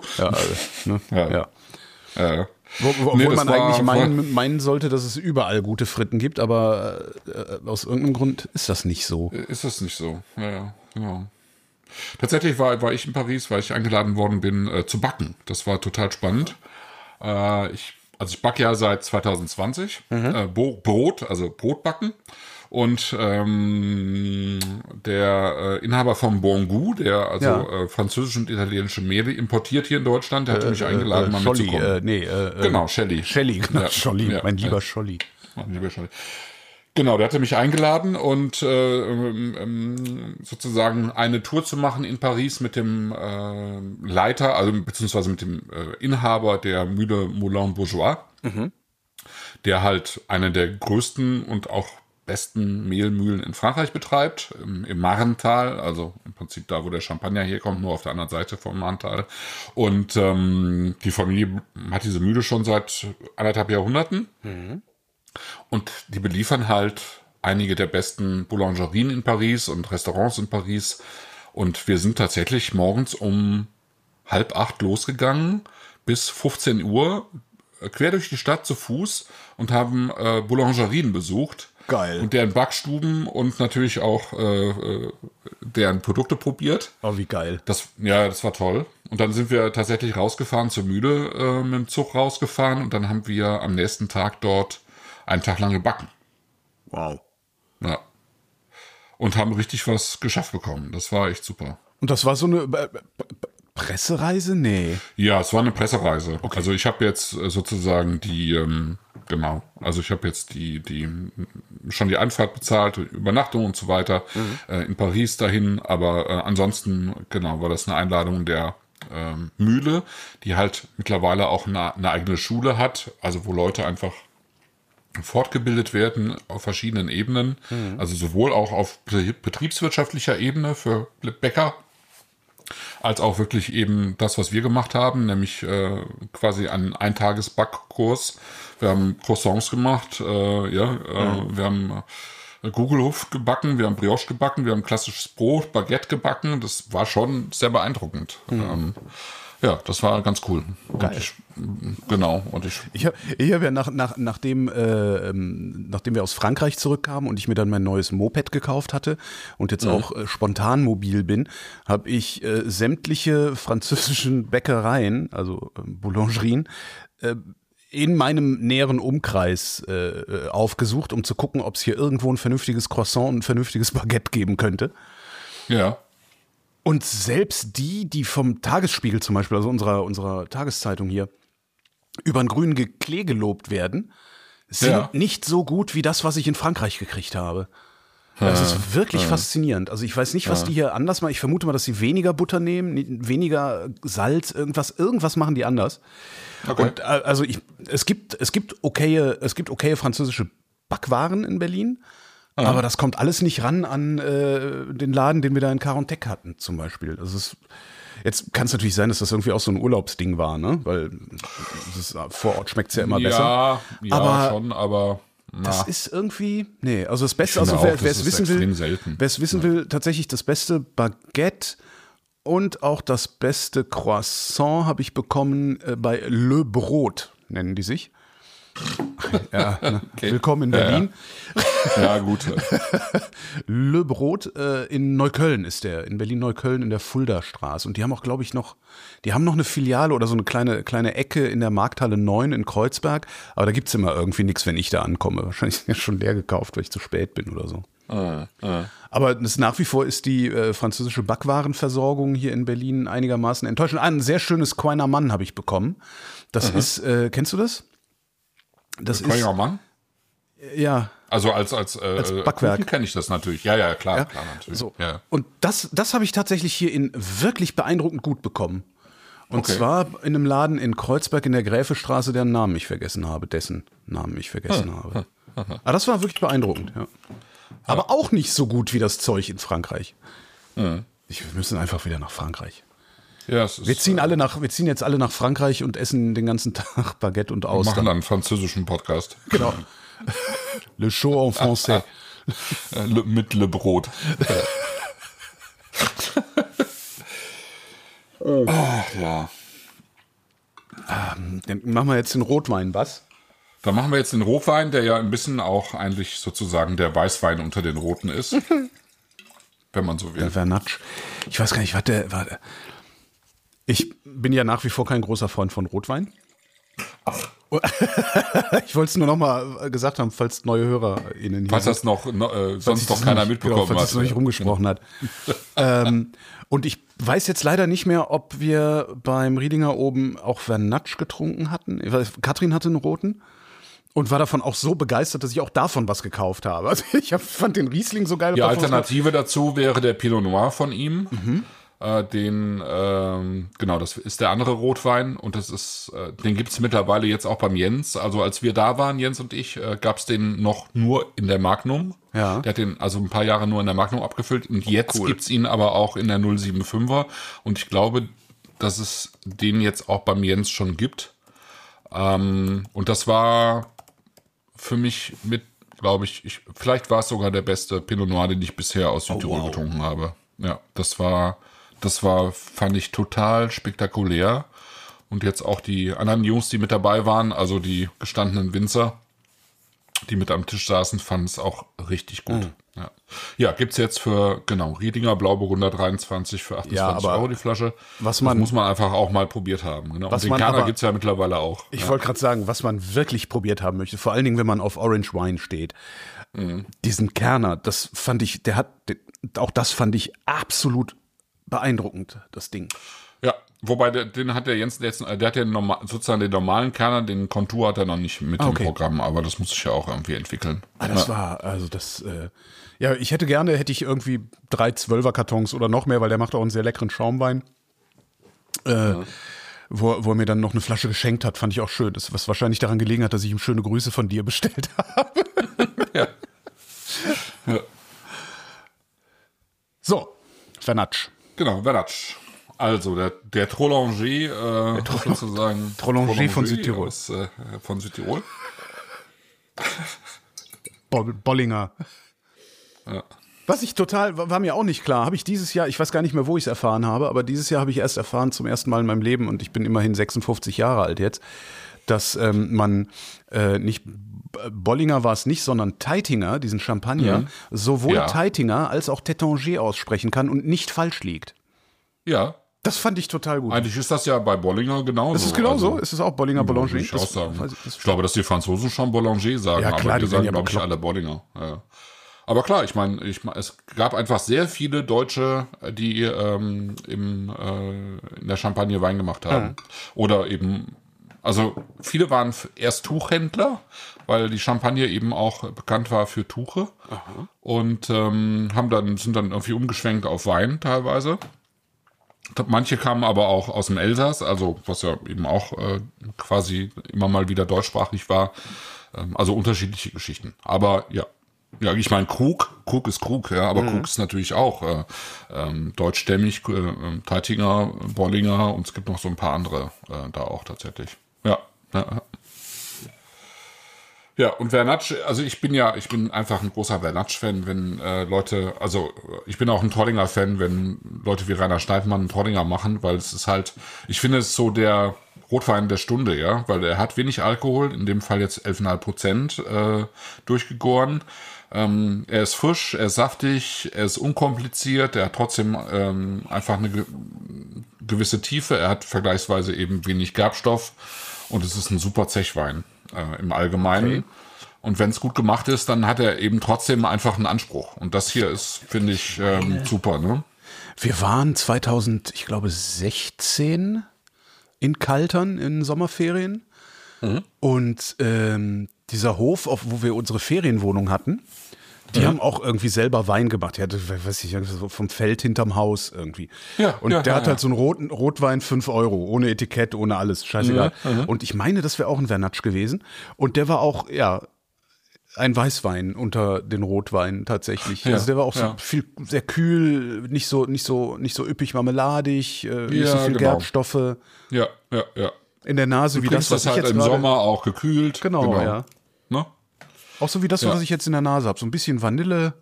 Obwohl man eigentlich meinen sollte, dass es überall gute Fritten gibt, aber aus irgendeinem Grund ist das nicht so. Ist das nicht so, ja. Tatsächlich war ich in Paris, weil ich eingeladen worden bin, zu backen. Das war total spannend. Ich backe ja seit 2020 Brot, also Brot backen. Und der Inhaber vom Bon Goût, der französische und italienische Mehle importiert hier in Deutschland, der hatte mich eingeladen, mal mitzukommen. Genau, Scholli. Genau, Scholli, mein lieber Scholli. Genau, der hatte mich eingeladen und sozusagen eine Tour zu machen in Paris mit dem Leiter, also beziehungsweise mit dem Inhaber der Mühle Moulin Bourgeois, der halt eine der größten und auch besten Mehlmühlen in Frankreich betreibt, im Marntal, also im Prinzip da, wo der Champagner herkommt, nur auf der anderen Seite vom Marntal. Und die Familie hat diese Mühle schon seit 1,5 Jahrhunderten. Und die beliefern halt einige der besten Boulangerien in Paris und Restaurants in Paris. Und wir sind tatsächlich morgens um 7:30 losgegangen bis 15 Uhr quer durch die Stadt zu Fuß und haben Boulangerien besucht. Geil. Und deren Backstuben und natürlich auch deren Produkte probiert. Oh, wie geil. Das war toll. Und dann sind wir tatsächlich rausgefahren zur Mühle, mit dem Zug rausgefahren. Und dann haben wir am nächsten Tag dort einen Tag lang gebacken. Wow. Ja. Und haben richtig was geschafft bekommen. Das war echt super. Und das war so eine Pressereise? Nee. Ja, es war eine Pressereise. Okay. Also ich habe jetzt sozusagen genau, also ich habe jetzt schon die Anfahrt bezahlt, Übernachtung und so weiter, in Paris dahin, aber ansonsten, genau, war das eine Einladung der Mühle, die halt mittlerweile auch eine eigene Schule hat, also wo Leute einfach fortgebildet werden auf verschiedenen Ebenen, also sowohl auch auf betriebswirtschaftlicher Ebene für Bäcker, als auch wirklich eben das, was wir gemacht haben, nämlich quasi einen Eintages-Backkurs. Wir haben Croissants gemacht, wir haben Gugelhof gebacken, wir haben Brioche gebacken, wir haben klassisches Brot, Baguette gebacken. Das war schon sehr beeindruckend. Ja, das war ganz cool. Geil. Ich habe ja nachdem wir aus Frankreich zurückkamen und ich mir dann mein neues Moped gekauft hatte und jetzt auch spontan mobil bin, habe ich sämtliche französischen Bäckereien, also Boulangerien, in meinem näheren Umkreis aufgesucht, um zu gucken, ob es hier irgendwo ein vernünftiges Croissant und ein vernünftiges Baguette geben könnte. Ja. Und selbst die vom Tagesspiegel zum Beispiel, also unserer Tageszeitung hier, über einen grünen Klee gelobt werden, sind nicht so gut wie das, was ich in Frankreich gekriegt habe. Das ist wirklich faszinierend. Also ich weiß nicht, was die hier anders machen. Ich vermute mal, dass sie weniger Butter nehmen, weniger Salz, irgendwas machen die anders. Okay. Und also es gibt okaye französische Backwaren in Berlin. Aber das kommt alles nicht ran an den Laden, den wir da in Caronte hatten zum Beispiel. Jetzt kann es natürlich sein, dass das irgendwie auch so ein Urlaubsding war, ne? Weil vor Ort schmeckt es ja immer besser. Ja, aber das ist irgendwie, also das Beste, also wer es wissen will, tatsächlich das beste Baguette und auch das beste Croissant habe ich bekommen bei Le Brot, nennen die sich. Ja, okay. Willkommen in Berlin. Ja, gut. Le Brot in Neukölln ist der, in Berlin-Neukölln in der Fuldastraße. Und die haben auch, glaube ich, noch eine Filiale oder so eine kleine Ecke in der Markthalle 9 in Kreuzberg. Aber da gibt es immer irgendwie nichts, wenn ich da ankomme. Wahrscheinlich ist ja schon leer gekauft, weil ich zu spät bin oder so. Aber nach wie vor ist die französische Backwarenversorgung hier in Berlin einigermaßen enttäuschend. Ein sehr schönes Coin-Mann habe ich bekommen. Das ist, kennst du das? Das ist Mann? Ja. Also als Backwerk kenne ich das natürlich. Ja, klar natürlich. So. Ja. Und das habe ich tatsächlich hier in wirklich beeindruckend gut bekommen. Und zwar in einem Laden in Kreuzberg in der Gräfestraße, dessen Namen ich vergessen habe. Aber das war wirklich beeindruckend, ja. Aber auch nicht so gut wie das Zeug in Frankreich. Wir müssen einfach wieder nach Frankreich. Ja, wir ziehen jetzt alle nach Frankreich und essen den ganzen Tag Baguette und Austern. Wir machen dann einen französischen Podcast. Genau. Le Show en Français. Mit Le Brot. Ja. Dann machen wir jetzt den Rotwein, was? Dann machen wir jetzt den Rotwein, der ja ein bisschen auch eigentlich sozusagen der Weißwein unter den Roten ist. Wenn man so will. Der Vernatsch. Ich weiß gar nicht, was der war. Ich bin ja nach wie vor kein großer Freund von Rotwein. Ach. Ich wollte es nur noch mal gesagt haben, falls neue HörerInnen hier falls das noch sonst noch keiner mitbekommen hat. Falls es noch nicht rumgesprochen hat. Und ich weiß jetzt leider nicht mehr, ob wir beim Riedinger oben auch Vernatsch getrunken hatten. Katrin hatte einen roten und war davon auch so begeistert, dass ich auch davon was gekauft habe. Also ich fand den Riesling so geil. Die Alternative dazu wäre der Pinot Noir von ihm. Das ist der andere Rotwein und den gibt es mittlerweile jetzt auch beim Jens. Also als wir da waren, Jens und ich, gab es den noch nur in der Magnum. Ja. Der hat den also ein paar Jahre nur in der Magnum abgefüllt und jetzt gibt es ihn aber auch in der 075er und ich glaube, dass es den jetzt auch beim Jens schon gibt. Und das war für mich glaube ich, vielleicht war es sogar der beste Pinot Noir, den ich bisher aus Südtirol getrunken habe. Ja, das fand ich total spektakulär. Und jetzt auch die anderen Jungs, die mit dabei waren, also die gestandenen Winzer, die mit am Tisch saßen, fanden es auch richtig gut. Ja, gibt's jetzt für, Riedinger Blauburgunder 23 für 28 Euro die Flasche. Das muss man einfach auch mal probiert haben. Genau. Und den Kerner gibt's ja mittlerweile auch. Ich wollte gerade sagen, was man wirklich probiert haben möchte, vor allen Dingen, wenn man auf Orange Wine steht. Diesen Kerner, das fand ich absolut beeindruckend, das Ding. Ja, wobei den hat der Jens jetzt, der hat ja sozusagen den normalen Kerner, den Kontur hat er noch nicht mit dem Programm, aber das muss sich ja auch irgendwie entwickeln. Das war, also das, ja, hätte ich irgendwie 3 12er-Kartons oder noch mehr, weil der macht auch einen sehr leckeren Schaumwein. Wo er mir dann noch eine Flasche geschenkt hat, fand ich auch schön. Das, was wahrscheinlich daran gelegen hat, dass ich ihm schöne Grüße von dir bestellt habe. Ja. Ja. So, Vernatsch. Genau, Vernatsch. Also, der Trollanger, sozusagen. Trollanger von Südtirol. Von Südtirol. Bollinger. Ja. Was ich war mir auch nicht klar, habe ich dieses Jahr, ich weiß gar nicht mehr, wo ich es erfahren habe, aber dieses Jahr habe ich erst erfahren, zum ersten Mal in meinem Leben, und ich bin immerhin 56 Jahre alt jetzt, dass man nicht, Bollinger war es nicht, sondern Taitinger, diesen Champagner, sowohl Taitinger als auch Taittinger aussprechen kann und nicht falsch liegt. Ja. Das fand ich total gut. Eigentlich ist das ja bei Bollinger genauso. Ist es genauso? Ist es auch Bollinger Boulanger? Würde ich auch sagen. Ich glaube, dass die Franzosen schon Boulanger sagen, ja, klar, aber wir sagen, glaube ich, bekloppt. alle Bollinger. Ja. Aber klar, ich meine, es gab einfach sehr viele Deutsche, die in der Champagne Wein gemacht haben. Ja. Oder eben, also viele waren erst Tuchhändler, weil die Champagne eben auch bekannt war für Tuche. Aha. Und sind dann irgendwie umgeschwenkt auf Wein teilweise. Manche kamen aber auch aus dem Elsass, also was ja eben auch quasi immer mal wieder deutschsprachig war. Also unterschiedliche Geschichten. Aber ja, ich meine, Krug ist Krug, ja, aber Krug ist natürlich auch deutschstämmig, Taitinger, Bollinger, und es gibt noch so ein paar andere da auch tatsächlich. Ja. Ja, und Vernatsch, also ich bin einfach ein großer Vernatsch-Fan, wenn Leute, also ich bin auch ein Trollinger-Fan, wenn Leute wie Rainer Schneidmann einen Trollinger machen, weil es ist halt, ich finde es so der Rotwein der Stunde, ja, weil er hat wenig Alkohol, in dem Fall jetzt 11,5% durchgegoren. Er ist frisch, er ist saftig, er ist unkompliziert, er hat trotzdem einfach eine gewisse Tiefe, er hat vergleichsweise eben wenig Gerbstoff und es ist ein super Zechwein im Allgemeinen. Okay. Und wenn es gut gemacht ist, dann hat er eben trotzdem einfach einen Anspruch. Und das hier ist, finde ich, super. Ne? Wir waren 2016 in Kaltern in Sommerferien. Und dieser Hof, wo wir unsere Ferienwohnung hatten, die haben auch irgendwie selber Wein gemacht. Der hatte, weiß ich, so vom Feld hinterm Haus irgendwie. Ja, und der hat halt so einen Rotwein 5 €, ohne Etikett, ohne alles, scheißegal. Und ich meine, das wäre auch ein Vernatsch gewesen. Und der war auch, ein Weißwein unter den Rotweinen tatsächlich. Also der war auch so sehr kühl, nicht so üppig marmeladig, nicht so viel Gerbstoffe. Ja. In der Nase, du wie das, was halt ich jetzt im Sommer auch gekühlt. Genau. Ja. Ne? Auch so wie das, was ich jetzt in der Nase habe. So ein bisschen Vanille.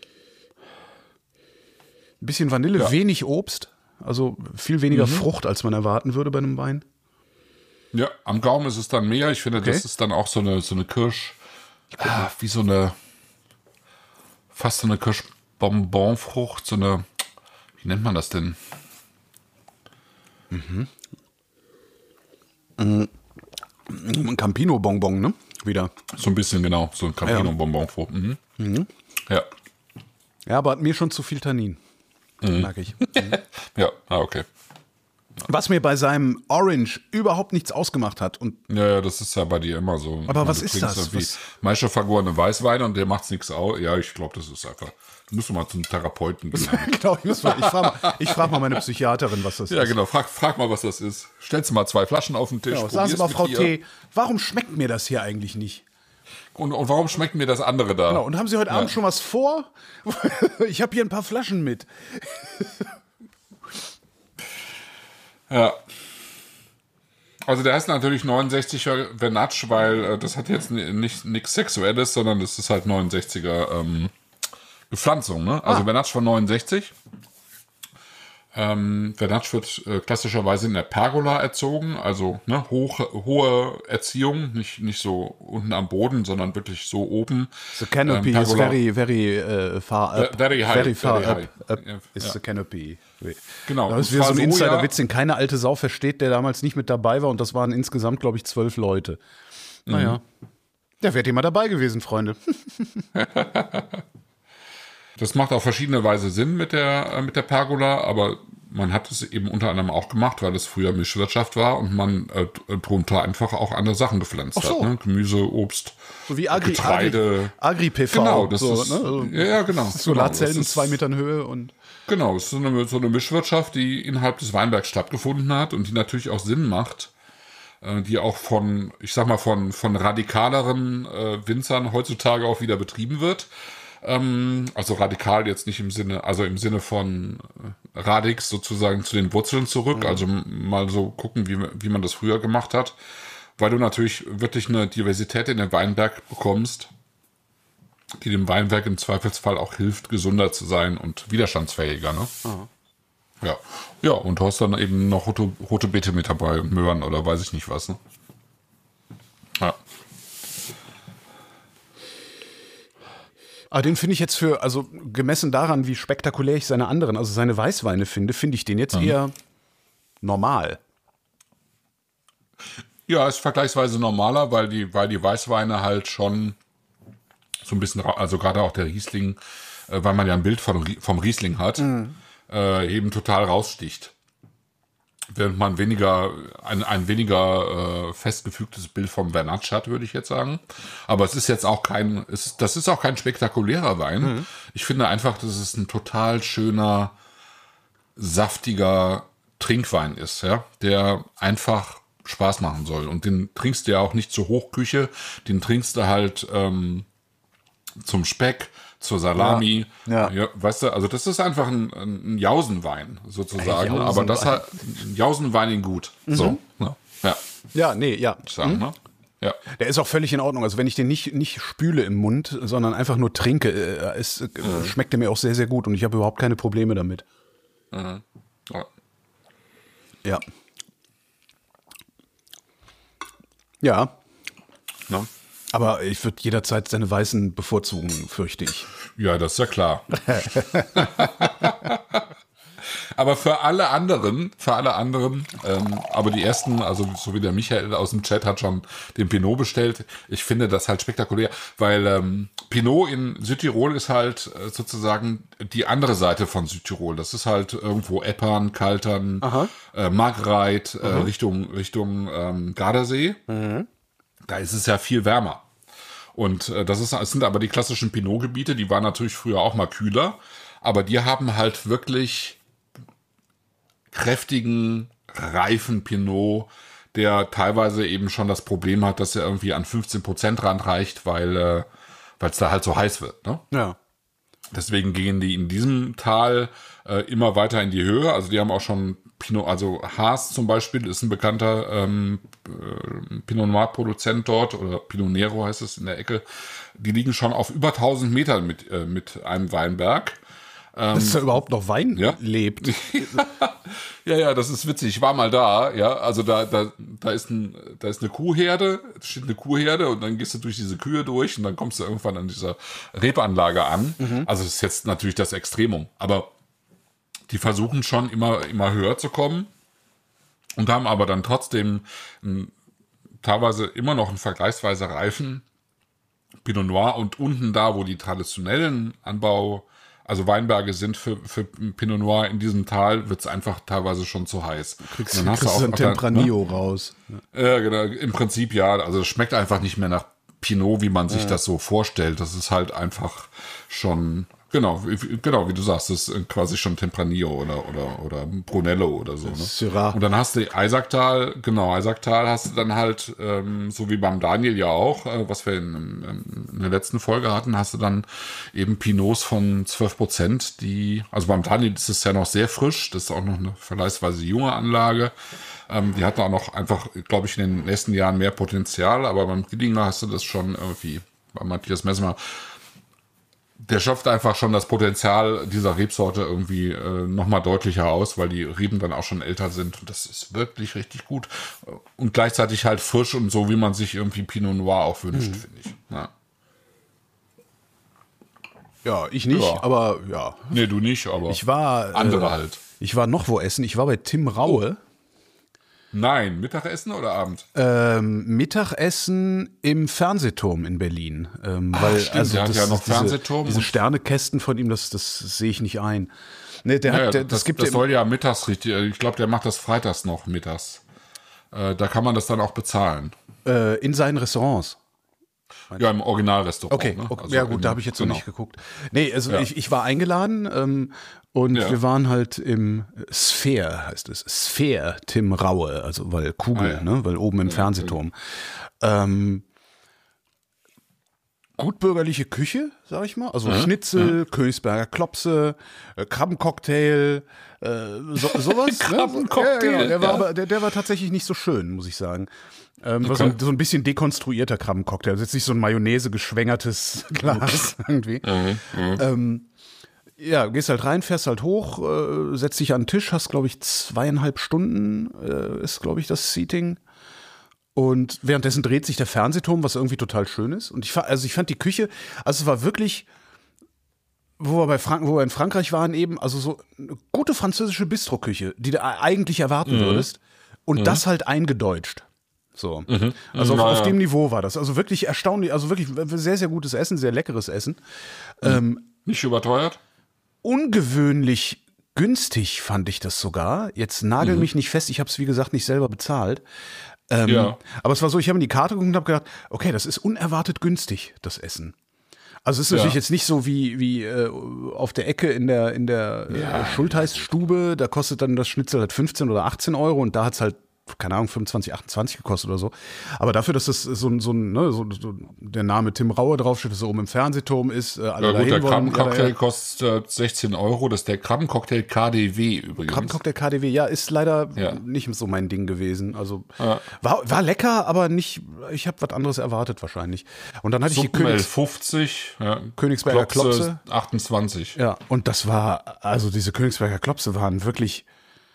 Wenig Obst. Also viel weniger Frucht, als man erwarten würde bei einem Wein. Ja, am Gaumen ist es dann mehr. Ich finde, das ist dann auch so eine Kirsch, wie fast so eine Kirschbonbonfrucht, wie nennt man das denn? Ein Campino-Bonbon, ne? Wieder. So ein bisschen, genau. So ein Campino-Bonbonfrucht. Ja. Ja, aber hat mir schon zu viel Tannin. Mag ich. Ja, okay. Was mir bei seinem Orange überhaupt nichts ausgemacht hat. Und ja, das ist ja bei dir immer so. Aber was ist das? Meischer vergorene Weißwein und der macht's nichts aus. Ja, ich glaube, das ist einfach. Du musst mal zum Therapeuten gehen. Genau, ich frag mal meine Psychiaterin, was das ist. Ja, genau, frag mal, was das ist. Stellst du mal 2 Flaschen auf den Tisch. Genau, sagen Sie mal, Frau T., warum schmeckt mir das hier eigentlich nicht? Und warum schmeckt mir das andere da? Genau, und haben Sie heute Abend schon was vor? Ich habe hier ein paar Flaschen mit. Ja. Also der heißt natürlich 69er Vernatsch, weil das hat jetzt nichts Sexuelles, sondern das ist halt 69er Bepflanzung. Ne? Also Vernatsch von 69. Vernatsch wird klassischerweise in der Pergola erzogen, also hohe Erziehung, nicht so unten am Boden, sondern wirklich so oben. The canopy is very far up. Very far high. Up is the canopy. Genau. Das ist wieder so ein Insider-Witz, den keine alte Sau versteht, der damals nicht mit dabei war, und das waren insgesamt, glaube ich, 12 Leute. Naja. Der wäre immer dabei gewesen, Freunde. Das macht auf verschiedene Weise Sinn mit der Pergola, aber man hat es eben unter anderem auch gemacht, weil es früher Mischwirtschaft war und man drunter einfach auch andere Sachen gepflanzt hat. Ne? Gemüse, Obst, so wie Getreide. Agri-PV. Genau, das so, ist, ne? ja, genau. Solarzellen genau, in 2 Metern Höhe und. Genau, es ist so eine Mischwirtschaft, die innerhalb des Weinbergs stattgefunden hat und die natürlich auch Sinn macht, die auch von radikaleren Winzern heutzutage auch wieder betrieben wird. Also radikal jetzt nicht im Sinne von Radix sozusagen zu den Wurzeln zurück, also mal so gucken, wie man das früher gemacht hat, weil du natürlich wirklich eine Diversität in den Weinberg bekommst, die dem Weinberg im Zweifelsfall auch hilft, gesünder zu sein und widerstandsfähiger, ne? Ja. Ja, und du hast dann eben noch rote Beete mit dabei, Möhren oder weiß ich nicht was, ne? Ja. Aber den finde ich jetzt also gemessen daran, wie spektakulär ich seine Weißweine finde ich den jetzt eher normal. Ja, ist vergleichsweise normaler, weil die Weißweine halt schon so ein bisschen, also gerade auch der Riesling, weil man ja ein Bild vom Riesling hat, eben total raussticht. Während man ein weniger festgefügtes Bild vom Vernatsch hat, würde ich jetzt sagen. Aber es ist jetzt auch das ist auch kein spektakulärer Wein. Ich finde einfach, dass es ein total schöner, saftiger Trinkwein ist, ja, der einfach Spaß machen soll. Und den trinkst du ja auch nicht zur Hochküche, den trinkst du halt zum Speck, zur Salami. Ja. Ja, weißt du, also das ist einfach ein Jausenwein sozusagen, aber das hat ein Jausenwein in gut. So, ja. Ja, nee, ja. Sagen, ne? Ja. Der ist auch völlig in Ordnung. Also wenn ich den nicht spüle im Mund, sondern einfach nur trinke, schmeckt der mir auch sehr, sehr gut und ich habe überhaupt keine Probleme damit. Ja. Ja. Ja. Na? Aber ich würde jederzeit seine Weißen bevorzugen, fürchte ich. Ja, das ist ja klar. Aber für alle anderen, aber die ersten, also so wie der Michael aus dem Chat hat schon den Pinot bestellt. Ich finde das halt spektakulär, weil Pinot in Südtirol ist halt sozusagen die andere Seite von Südtirol. Das ist halt irgendwo Eppern, Kaltern, Margreit, Richtung Gardasee. Da ist es ja viel wärmer. Und es sind aber die klassischen Pinot-Gebiete, die waren natürlich früher auch mal kühler, aber die haben halt wirklich kräftigen, reifen Pinot, der teilweise eben schon das Problem hat, dass er irgendwie an 15% ranreicht, weil es da halt so heiß wird. Ne? Ja. Deswegen gehen die in diesem Tal immer weiter in die Höhe. Also die haben auch schon Pinot, also Haas zum Beispiel ist ein bekannter Pinot Noir Produzent dort, oder Pinot Nero heißt es in der Ecke. Die liegen schon auf über 1000 Metern mit einem Weinberg. Dass da überhaupt noch Wein lebt. Ja, das ist witzig. Ich war mal da, ja, also da ist eine Kuhherde, steht eine Kuhherde und dann gehst du durch diese Kühe durch und dann kommst du irgendwann an dieser Rebanlage an. Also das ist jetzt natürlich das Extremum, aber die versuchen schon immer höher zu kommen und haben aber dann trotzdem teilweise immer noch einen vergleichsweise reifen Pinot Noir und unten da, wo die traditionellen also Weinberge sind für Pinot Noir in diesem Tal, wird es einfach teilweise schon zu heiß. Kriegst du ein Tempranillo raus. Ja, genau, im Prinzip ja. Also es schmeckt einfach nicht mehr nach Pinot, wie man sich das so vorstellt. Das ist halt einfach schon, genau, wie du sagst, das ist quasi schon Tempranillo oder Brunello oder so. Ne? Syrah. Und dann hast du Eisacktal hast du dann halt, so wie beim Daniel ja auch, was wir in der letzten Folge hatten, hast du dann eben Pinots von 12%, also beim Daniel ist es ja noch sehr frisch, das ist auch noch eine vergleichsweise junge Anlage. Die hatten auch noch einfach, glaube ich, in den nächsten Jahren mehr Potenzial, aber beim Riedlinger hast du das schon irgendwie, bei Matthias Messmer, der schöpft einfach schon das Potenzial dieser Rebsorte irgendwie nochmal deutlicher aus, weil die Reben dann auch schon älter sind. Und das ist wirklich richtig gut. Und gleichzeitig halt frisch und so, wie man sich irgendwie Pinot Noir auch wünscht, finde ich. Ja, ich nicht, aber ja. Nee, du nicht, aber andere halt. Ich war noch wo essen. Ich war bei Tim Raue. Nein, Mittagessen oder Abend? Mittagessen im Fernsehturm in Berlin. Weil, stimmt, der hat ja noch Fernsehturm. Diese Sternekästen von ihm, das sehe ich nicht ein. Nee, das soll ja mittags richtig, ich glaube, der macht das freitags noch mittags. Da kann man das dann auch bezahlen. In seinen Restaurants. Ja, im Originalrestaurant. Okay, ne? Also ja gut, da habe ich jetzt noch nicht geguckt. Nee, also ich war eingeladen und wir waren halt im Sphere, heißt es. Sphere Tim Raue, also weil Kugel, ne, weil oben im Fernsehturm. Gutbürgerliche Küche, sag ich mal. Also Schnitzel, Königsberger Klopse, Krabbencocktail, sowas. Krabbencocktail. Ne? Der war tatsächlich nicht so schön, muss ich sagen. War so ein bisschen dekonstruierter Krabbencocktail. Also jetzt nicht so ein Mayonnaise geschwängertes Glas irgendwie. Gehst halt rein, fährst halt hoch, setzt dich an den Tisch, hast, glaube ich, 2,5 Stunden ist, glaube ich, das Seating. Und währenddessen dreht sich der Fernsehturm, was irgendwie total schön ist. Und ich fand die Küche, also es war wirklich, wo wir in Frankreich waren eben, also so eine gute französische Bistro-Küche, die du eigentlich erwarten würdest. Und das halt eingedeutscht. So. Also auf dem Niveau war das. Also wirklich erstaunlich, also wirklich sehr, sehr gutes Essen, sehr leckeres Essen. Nicht überteuert? Ungewöhnlich günstig fand ich das sogar. Jetzt nagel mich nicht fest, ich habe es wie gesagt nicht selber bezahlt. Aber es war so, ich habe in die Karte geguckt und habe gedacht, okay, das ist unerwartet günstig, das Essen. Also es ist natürlich jetzt nicht so wie auf der Ecke in der Schultheißstube, da kostet dann das Schnitzel halt 15 oder 18 Euro und da hat's halt, keine Ahnung, 25, 28 gekostet oder so. Aber dafür, dass das so der Name Tim Raue draufsteht, dass er oben im Fernsehturm ist, alle der Krabbencocktail kostet 16 Euro. Das ist der Krabbencocktail KDW übrigens. Krabbencocktail KDW, ja, ist leider nicht so mein Ding gewesen. Also war lecker, aber nicht, ich habe was anderes erwartet wahrscheinlich. Und dann hatte ich die 50, Königsberger Klopse 28. Ja, und das war, also diese Königsberger Klopse waren wirklich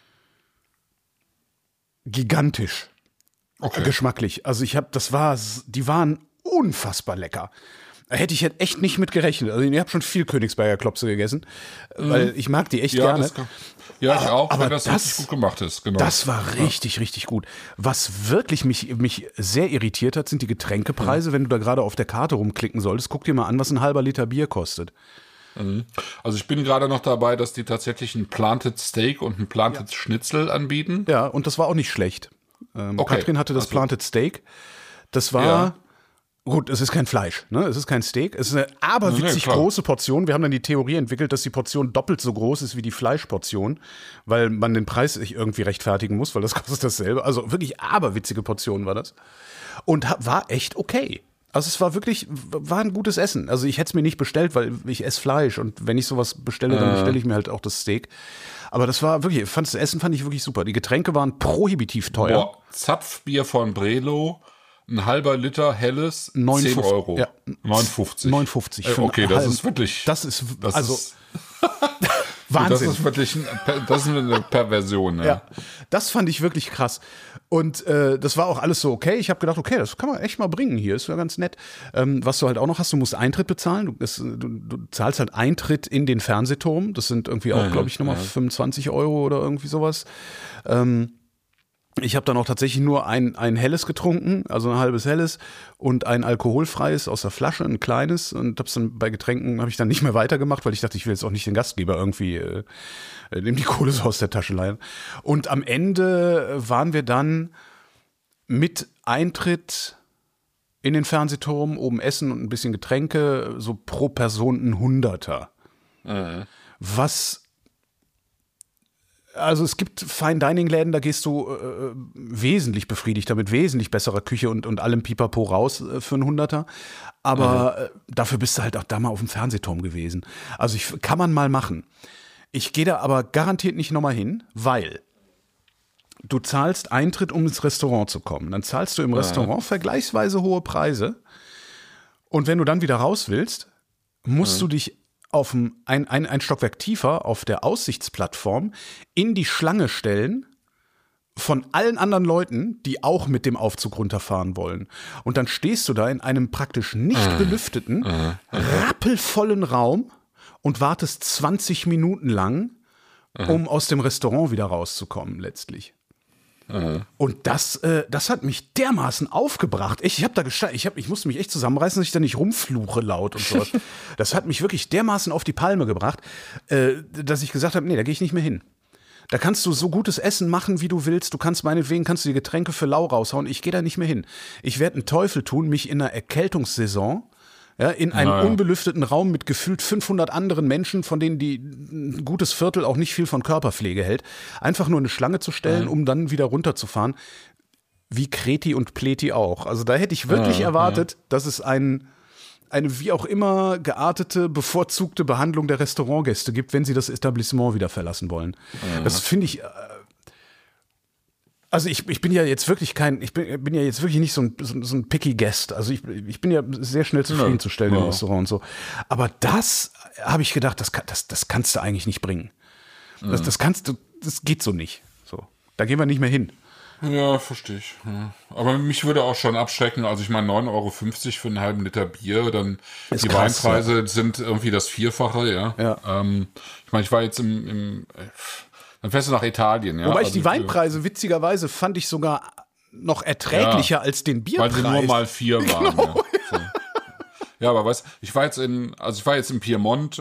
gigantisch. Geschmacklich. Also die waren unfassbar lecker. Hätte ich echt nicht mit gerechnet. Also ich habe schon viel Königsberger Klopse gegessen, weil ich mag die echt gerne. Ich auch, aber wenn das richtig gut gemacht ist. Genau. Das war richtig, richtig gut. Was wirklich mich sehr irritiert hat, sind die Getränkepreise. Wenn du da gerade auf der Karte rumklicken solltest, guck dir mal an, was ein halber Liter Bier kostet. Also ich bin gerade noch dabei, dass die tatsächlich ein Planted Steak und ein Planted Schnitzel anbieten. Ja, und das war auch nicht schlecht. Katrin hatte das Planted Steak. Das war, gut, es ist kein Fleisch, ne? Es ist kein Steak. Es ist eine aberwitzig große Portion. Wir haben dann die Theorie entwickelt, dass die Portion doppelt so groß ist wie die Fleischportion, weil man den Preis sich irgendwie rechtfertigen muss, weil das kostet dasselbe. Also wirklich aberwitzige Portion war das. Und war echt okay. Also es war ein gutes Essen. Also ich hätte es mir nicht bestellt, weil ich esse Fleisch und wenn ich sowas bestelle, dann bestelle ich mir halt auch das Steak. Aber das war wirklich, das Essen fand ich wirklich super. Die Getränke waren prohibitiv teuer. Zapfbier von Brelo, ein halber Liter helles, 10 Euro. Ja. 59. 59. Okay, das ist wirklich... Wahnsinn. Das ist wirklich eine Perversion. Ja, das fand ich wirklich krass. Und das war auch alles so okay. Ich habe gedacht, okay, das kann man echt mal bringen hier. Ist ja ganz nett. Was du halt auch noch hast, du musst Eintritt bezahlen. Du zahlst halt Eintritt in den Fernsehturm. Das sind irgendwie auch, glaube ich, nochmal 25 Euro oder irgendwie sowas. Ich habe dann auch tatsächlich nur ein helles getrunken, also ein halbes helles und ein alkoholfreies aus der Flasche, ein kleines, und hab's dann bei Getränken habe ich dann nicht mehr weitergemacht, weil ich dachte, ich will jetzt auch nicht den Gastgeber irgendwie dem die Kohle so aus der Tasche leihen. Und am Ende waren wir dann mit Eintritt in den Fernsehturm, oben Essen und ein bisschen Getränke, so pro Person ein Hunderter. Also es gibt Fine-Dining-Läden, da gehst du wesentlich befriedigter, mit wesentlich besserer Küche und allem Pipapo raus für einen Hunderter. Aber dafür bist du halt auch da mal auf dem Fernsehturm gewesen. Also kann man mal machen. Ich gehe da aber garantiert nicht nochmal hin, weil du zahlst Eintritt, um ins Restaurant zu kommen. Dann zahlst du im Restaurant vergleichsweise hohe Preise. Und wenn du dann wieder raus willst, musst du dich auf ein Stockwerk tiefer auf der Aussichtsplattform in die Schlange stellen von allen anderen Leuten, die auch mit dem Aufzug runterfahren wollen. Und dann stehst du da in einem praktisch nicht belüfteten, rappelvollen Raum und wartest 20 Minuten lang, um aus dem Restaurant wieder rauszukommen letztlich. Und das hat mich dermaßen aufgebracht. Ich habe da gestanden, ich musste mich echt zusammenreißen, dass ich da nicht rumfluche laut und sowas. Das hat mich wirklich dermaßen auf die Palme gebracht, dass ich gesagt habe, nee, da gehe ich nicht mehr hin. Da kannst du so gutes Essen machen, wie du willst. Meinetwegen kannst du die Getränke für lau raushauen. Ich gehe da nicht mehr hin. Ich werde einen Teufel tun, mich in einer Erkältungssaison in einen unbelüfteten Raum mit gefühlt 500 anderen Menschen, von denen ein gutes Viertel auch nicht viel von Körperpflege hält, einfach nur eine Schlange zu stellen, um dann wieder runterzufahren. Wie Kreti und Pleti auch. Also da hätte ich wirklich erwartet, dass es eine wie auch immer geartete, bevorzugte Behandlung der Restaurantgäste gibt, wenn sie das Etablissement wieder verlassen wollen. Das finde ich. Also ich bin ja jetzt wirklich bin ja jetzt wirklich nicht so ein picky Guest. Also ich bin ja sehr schnell zufriedenzustellen im Restaurant und so. Aber das habe ich gedacht, das kannst du eigentlich nicht bringen. Das geht so nicht. So, da gehen wir nicht mehr hin. Ja, verstehe ich. Ja. Aber mich würde auch schon abschrecken, also ich meine 9,50 € für einen halben Liter Bier, dann ist die krass, Weinpreise sind irgendwie das Vierfache, ja. Ich meine, ich war jetzt dann fährst du nach Italien, ja. Wobei ich die Weinpreise witzigerweise fand ich sogar noch erträglicher als den Bierpreis. Weil sie nur mal 4 waren. Genau. Ja. So. Ja, aber ich war jetzt in Piemont,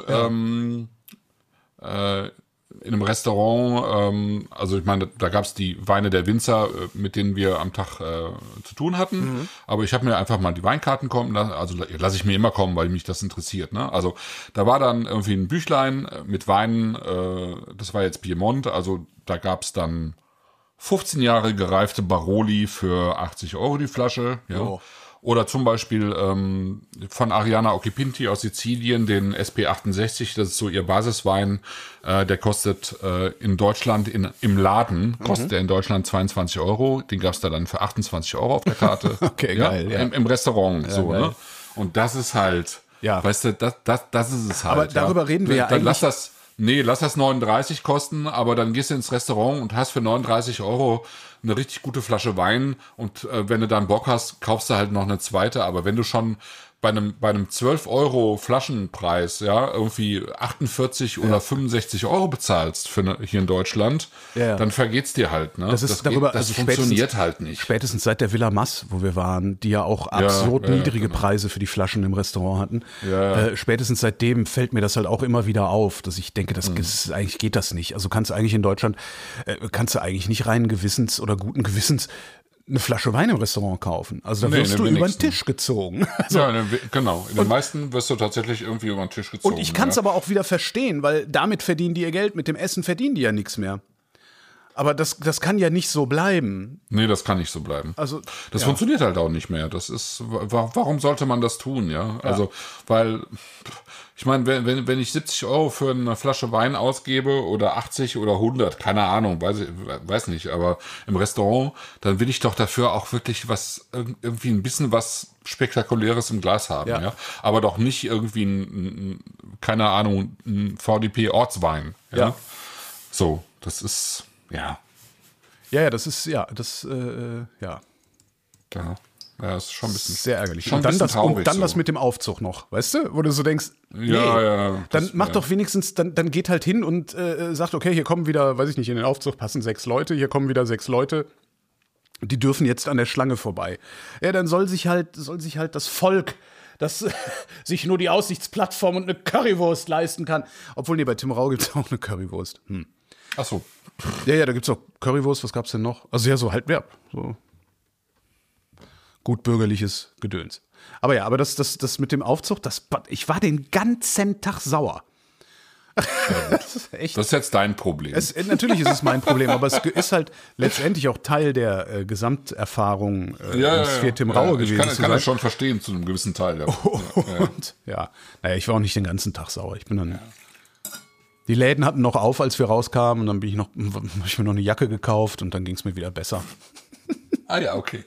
in einem Restaurant, also ich meine, da gab es die Weine der Winzer, mit denen wir am Tag zu tun hatten, aber ich habe mir einfach mal die Weinkarten kommen lassen, also lasse ich mir immer kommen, weil mich das interessiert, ne? Also da war dann irgendwie ein Büchlein mit Weinen, das war jetzt Piemont, also da gab es dann 15 Jahre gereifte Baroli für 80 € die Flasche, ja. Oh. Oder zum Beispiel von Arianna Occhipinti aus Sizilien, den SP68, das ist so ihr Basiswein, der kostet in Deutschland, im Laden, kostet der in Deutschland 22 €, den gab es da dann für 28 € auf der Karte. Okay, ja, geil. Ja. Im Restaurant, so, geil. Ne? Und das ist halt, weißt du, das ist es halt. Aber darüber reden wir ja dann eigentlich. Lass das 39 kosten, aber dann gehst du ins Restaurant und hast für 39 € eine richtig gute Flasche Wein und wenn du dann Bock hast, kaufst du halt noch eine zweite, aber wenn du schon bei einem 12 € Flaschenpreis, ja, irgendwie 48 oder 65 € bezahlst hier in Deutschland, dann vergeht's dir halt, ne? Das funktioniert halt nicht. Spätestens seit der Villa Mass, wo wir waren, die ja auch absurd niedrige Preise für die Flaschen im Restaurant hatten. Spätestens seitdem fällt mir das halt auch immer wieder auf, dass ich denke, eigentlich geht das nicht. Also kannst du eigentlich in Deutschland, nicht reinen Gewissens oder guten Gewissens eine Flasche Wein im Restaurant kaufen. Also da wirst du über den Tisch gezogen. Also, genau. In den meisten wirst du tatsächlich irgendwie über den Tisch gezogen. Und ich kann es aber auch wieder verstehen, weil damit verdienen die ihr Geld, mit dem Essen verdienen die ja nichts mehr. Aber das kann ja nicht so bleiben. Nee, das kann nicht so bleiben. Also, das funktioniert halt auch nicht mehr. Das ist, warum sollte man das tun, ja? Also, weil, ich meine, wenn ich 70 € für eine Flasche Wein ausgebe oder 80 oder 100, keine Ahnung, weiß nicht, aber im Restaurant, dann will ich doch dafür auch wirklich irgendwie ein bisschen was Spektakuläres im Glas haben, ja? Aber doch nicht irgendwie keine Ahnung, ein VDP-Ortswein, ja? So, das ist, das ist, Ja, ist schon ein bisschen sehr ärgerlich. Und dann das mit dem Aufzug noch, weißt du? Wo du so denkst, dann mach doch wenigstens, dann geht halt hin und sagt, okay, hier kommen wieder, weiß ich nicht, in den Aufzug passen 6 Leute, hier kommen wieder 6 Leute, die dürfen jetzt an der Schlange vorbei. Ja, dann soll sich halt das Volk, das sich nur die Aussichtsplattform und eine Currywurst leisten kann. Obwohl, bei Tim Rau gibt's auch eine Currywurst. Ach so. Ja, da gibt's auch Currywurst, was gab's denn noch? Also so gut bürgerliches Gedöns. Aber das mit dem Aufzug, ich war den ganzen Tag sauer. Das ist jetzt dein Problem. Natürlich ist es mein Problem, aber es ist halt letztendlich auch Teil der Gesamterfahrung für Tim Raue gewesen. Ich kann das schon verstehen zu einem gewissen Teil. Ich war auch nicht den ganzen Tag sauer. Ich bin dann. Die Läden hatten noch auf, als wir rauskamen, und dann habe ich mir noch eine Jacke gekauft und dann ging es mir wieder besser. Ah ja, okay.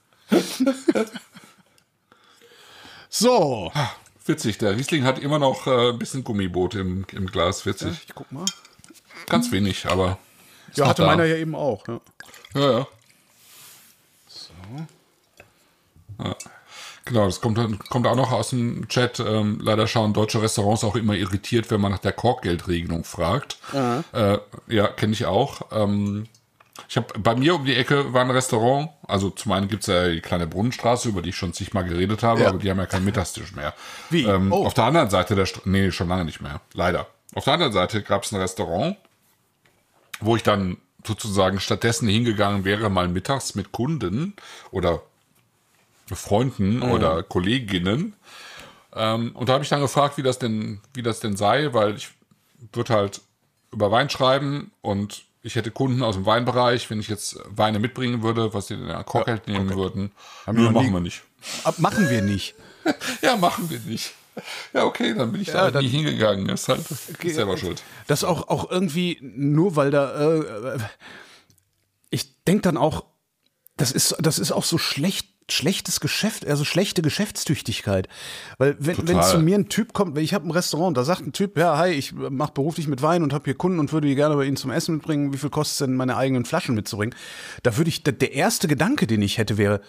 So. Witzig, der Riesling hat immer noch ein bisschen Gummiboot im Glas, witzig. Ja, ich guck mal. Ganz wenig, aber ja, hatte meiner ja eben auch. Ja. So. Ja. Genau, das kommt auch noch aus dem Chat. Leider schauen deutsche Restaurants auch immer irritiert, wenn man nach der Korkgeldregelung fragt. Ja, kenne ich auch. Bei mir um die Ecke war ein Restaurant. Also zum einen gibt es ja die kleine Brunnenstraße, über die ich schon zigmal geredet habe, aber die haben ja keinen Mittagstisch mehr. Wie? Auf der anderen Seite nee, schon lange nicht mehr. Leider. Auf der anderen Seite gab es ein Restaurant, wo ich dann sozusagen stattdessen hingegangen wäre, mal mittags mit Kunden oder Freunden oder Kolleginnen. Und da habe ich dann gefragt, wie das denn sei, weil ich würde halt über Wein schreiben und ich hätte Kunden aus dem Weinbereich, wenn ich jetzt Weine mitbringen würde, was die in der Cocktail nehmen würden. Machen wir nicht. Machen wir nicht. Ja, machen wir nicht. Ja, okay, dann bin ich da nie hingegangen. Ist halt selber schuld. Das auch irgendwie, nur weil da, ich denke dann auch, das ist auch so schlechtes Geschäft, also schlechte Geschäftstüchtigkeit. Weil wenn zu mir ein Typ kommt, ich habe ein Restaurant, da sagt ein Typ, ja, hi, ich mache beruflich mit Wein und habe hier Kunden und würde die gerne bei Ihnen zum Essen mitbringen, wie viel kostet es denn, meine eigenen Flaschen mitzubringen? Da würde ich, der erste Gedanke, den ich hätte, wäre,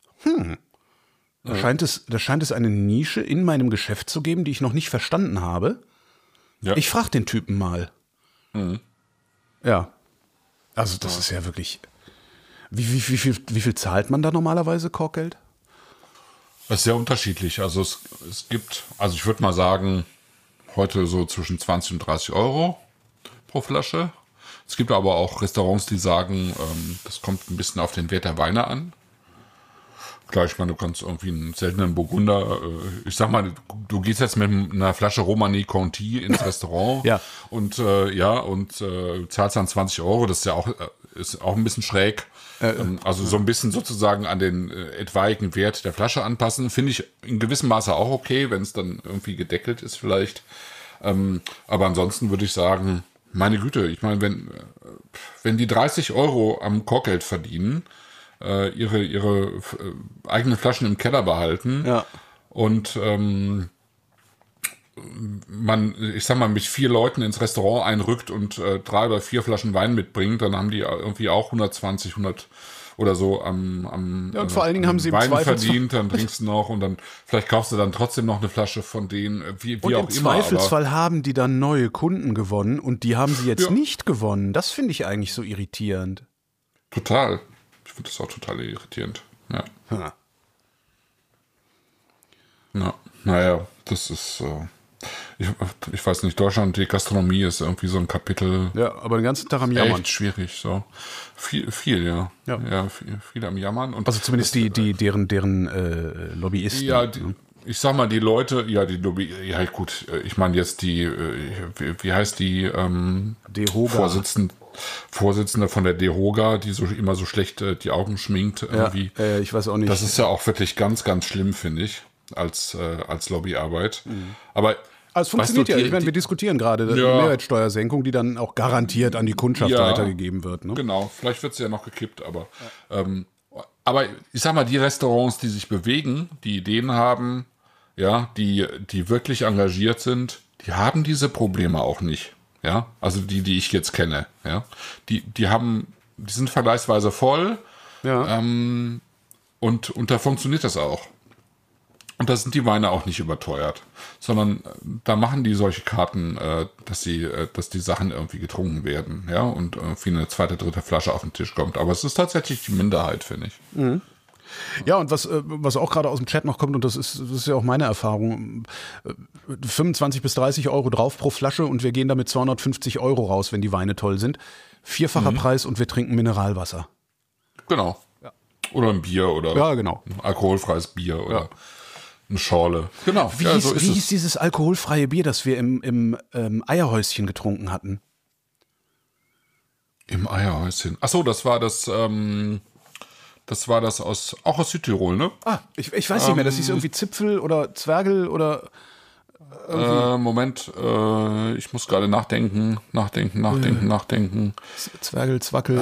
da scheint es eine Nische in meinem Geschäft zu geben, die ich noch nicht verstanden habe. Ja. Ich frage den Typen mal. Ja. Also das ist ja wirklich... Wie viel zahlt man da normalerweise Korkgeld? Das ist sehr unterschiedlich. Also es gibt, also ich würde mal sagen, heute so zwischen 20 und 30 Euro pro Flasche. Es gibt aber auch Restaurants, die sagen, das kommt ein bisschen auf den Wert der Weine an. Klar, ich meine, du kannst irgendwie einen seltenen Burgunder, ich sag mal, du gehst jetzt mit einer Flasche Romanée Conti ins Restaurant und zahlst dann 20 Euro, das ist ja auch ein bisschen schräg. Also so ein bisschen sozusagen an den etwaigen Wert der Flasche anpassen, finde ich in gewissem Maße auch okay, wenn es dann irgendwie gedeckelt ist vielleicht. Aber ansonsten würde ich sagen, meine Güte, ich meine, wenn die 30 Euro am Korkgeld verdienen, ihre eigenen Flaschen im Keller behalten und ich sag mal, mit 4 Leuten ins Restaurant einrückt und 3 oder 4 Flaschen Wein mitbringt, dann haben die irgendwie auch 120, 100 oder so am und vor allen Dingen haben sie Wein verdient, dann trinkst du noch und dann vielleicht kaufst du dann trotzdem noch eine Flasche von denen, wie und auch im immer. Im Zweifelsfall haben die dann neue Kunden gewonnen und die haben sie jetzt nicht gewonnen. Das finde ich eigentlich so irritierend. Total. Ich finde das auch total irritierend. Ja. Naja, das ist... Ich weiß nicht, Deutschland, die Gastronomie ist irgendwie so ein Kapitel. Ja, aber den ganzen Tag am Jammern. Echt schwierig, so. Viel, ja. Ja, viel am Jammern. Und also zumindest deren Lobbyisten. Ja, ich sag mal, die Leute, ja gut, ich meine jetzt wie heißt die DEHOGA. Vorsitzende von der DEHOGA, die immer so schlecht die Augen schminkt. Irgendwie. Ich weiß auch nicht. Das ist ja auch wirklich ganz, ganz schlimm, finde ich, als Lobbyarbeit. Aber es funktioniert ja. Ich meine, wir diskutieren gerade die Mehrwertsteuersenkung, die dann auch garantiert an die Kundschaft weitergegeben wird. Ne? Genau, vielleicht wird sie ja noch gekippt, aber ich sag mal, die Restaurants, die sich bewegen, die Ideen haben, die wirklich engagiert sind, die haben diese Probleme auch nicht. Ja, also die ich jetzt kenne, die sind vergleichsweise voll, und da funktioniert das auch. Und da sind die Weine auch nicht überteuert, sondern da machen die solche Karten, dass die Sachen irgendwie getrunken werden, und irgendwie eine 2., 3. Flasche auf den Tisch kommt. Aber es ist tatsächlich die Minderheit, finde ich. Mhm. Ja, und was auch gerade aus dem Chat noch kommt, und das ist ja auch meine Erfahrung, 25 bis 30 Euro drauf pro Flasche und wir gehen damit 250 Euro raus, wenn die Weine toll sind. 4-facher Preis und wir trinken Mineralwasser. Genau. Ja. Oder ein Bier oder ein alkoholfreies Bier oder eine Schorle. Genau. Wie hieß dieses alkoholfreie Bier, das wir im Eierhäuschen getrunken hatten? Im Eierhäuschen. Achso, das war das auch aus Südtirol, ne? Ich weiß nicht mehr, das hieß irgendwie Zipfel oder Zwergel oder Moment, ich muss gerade nachdenken. Zwergel, Zwackel.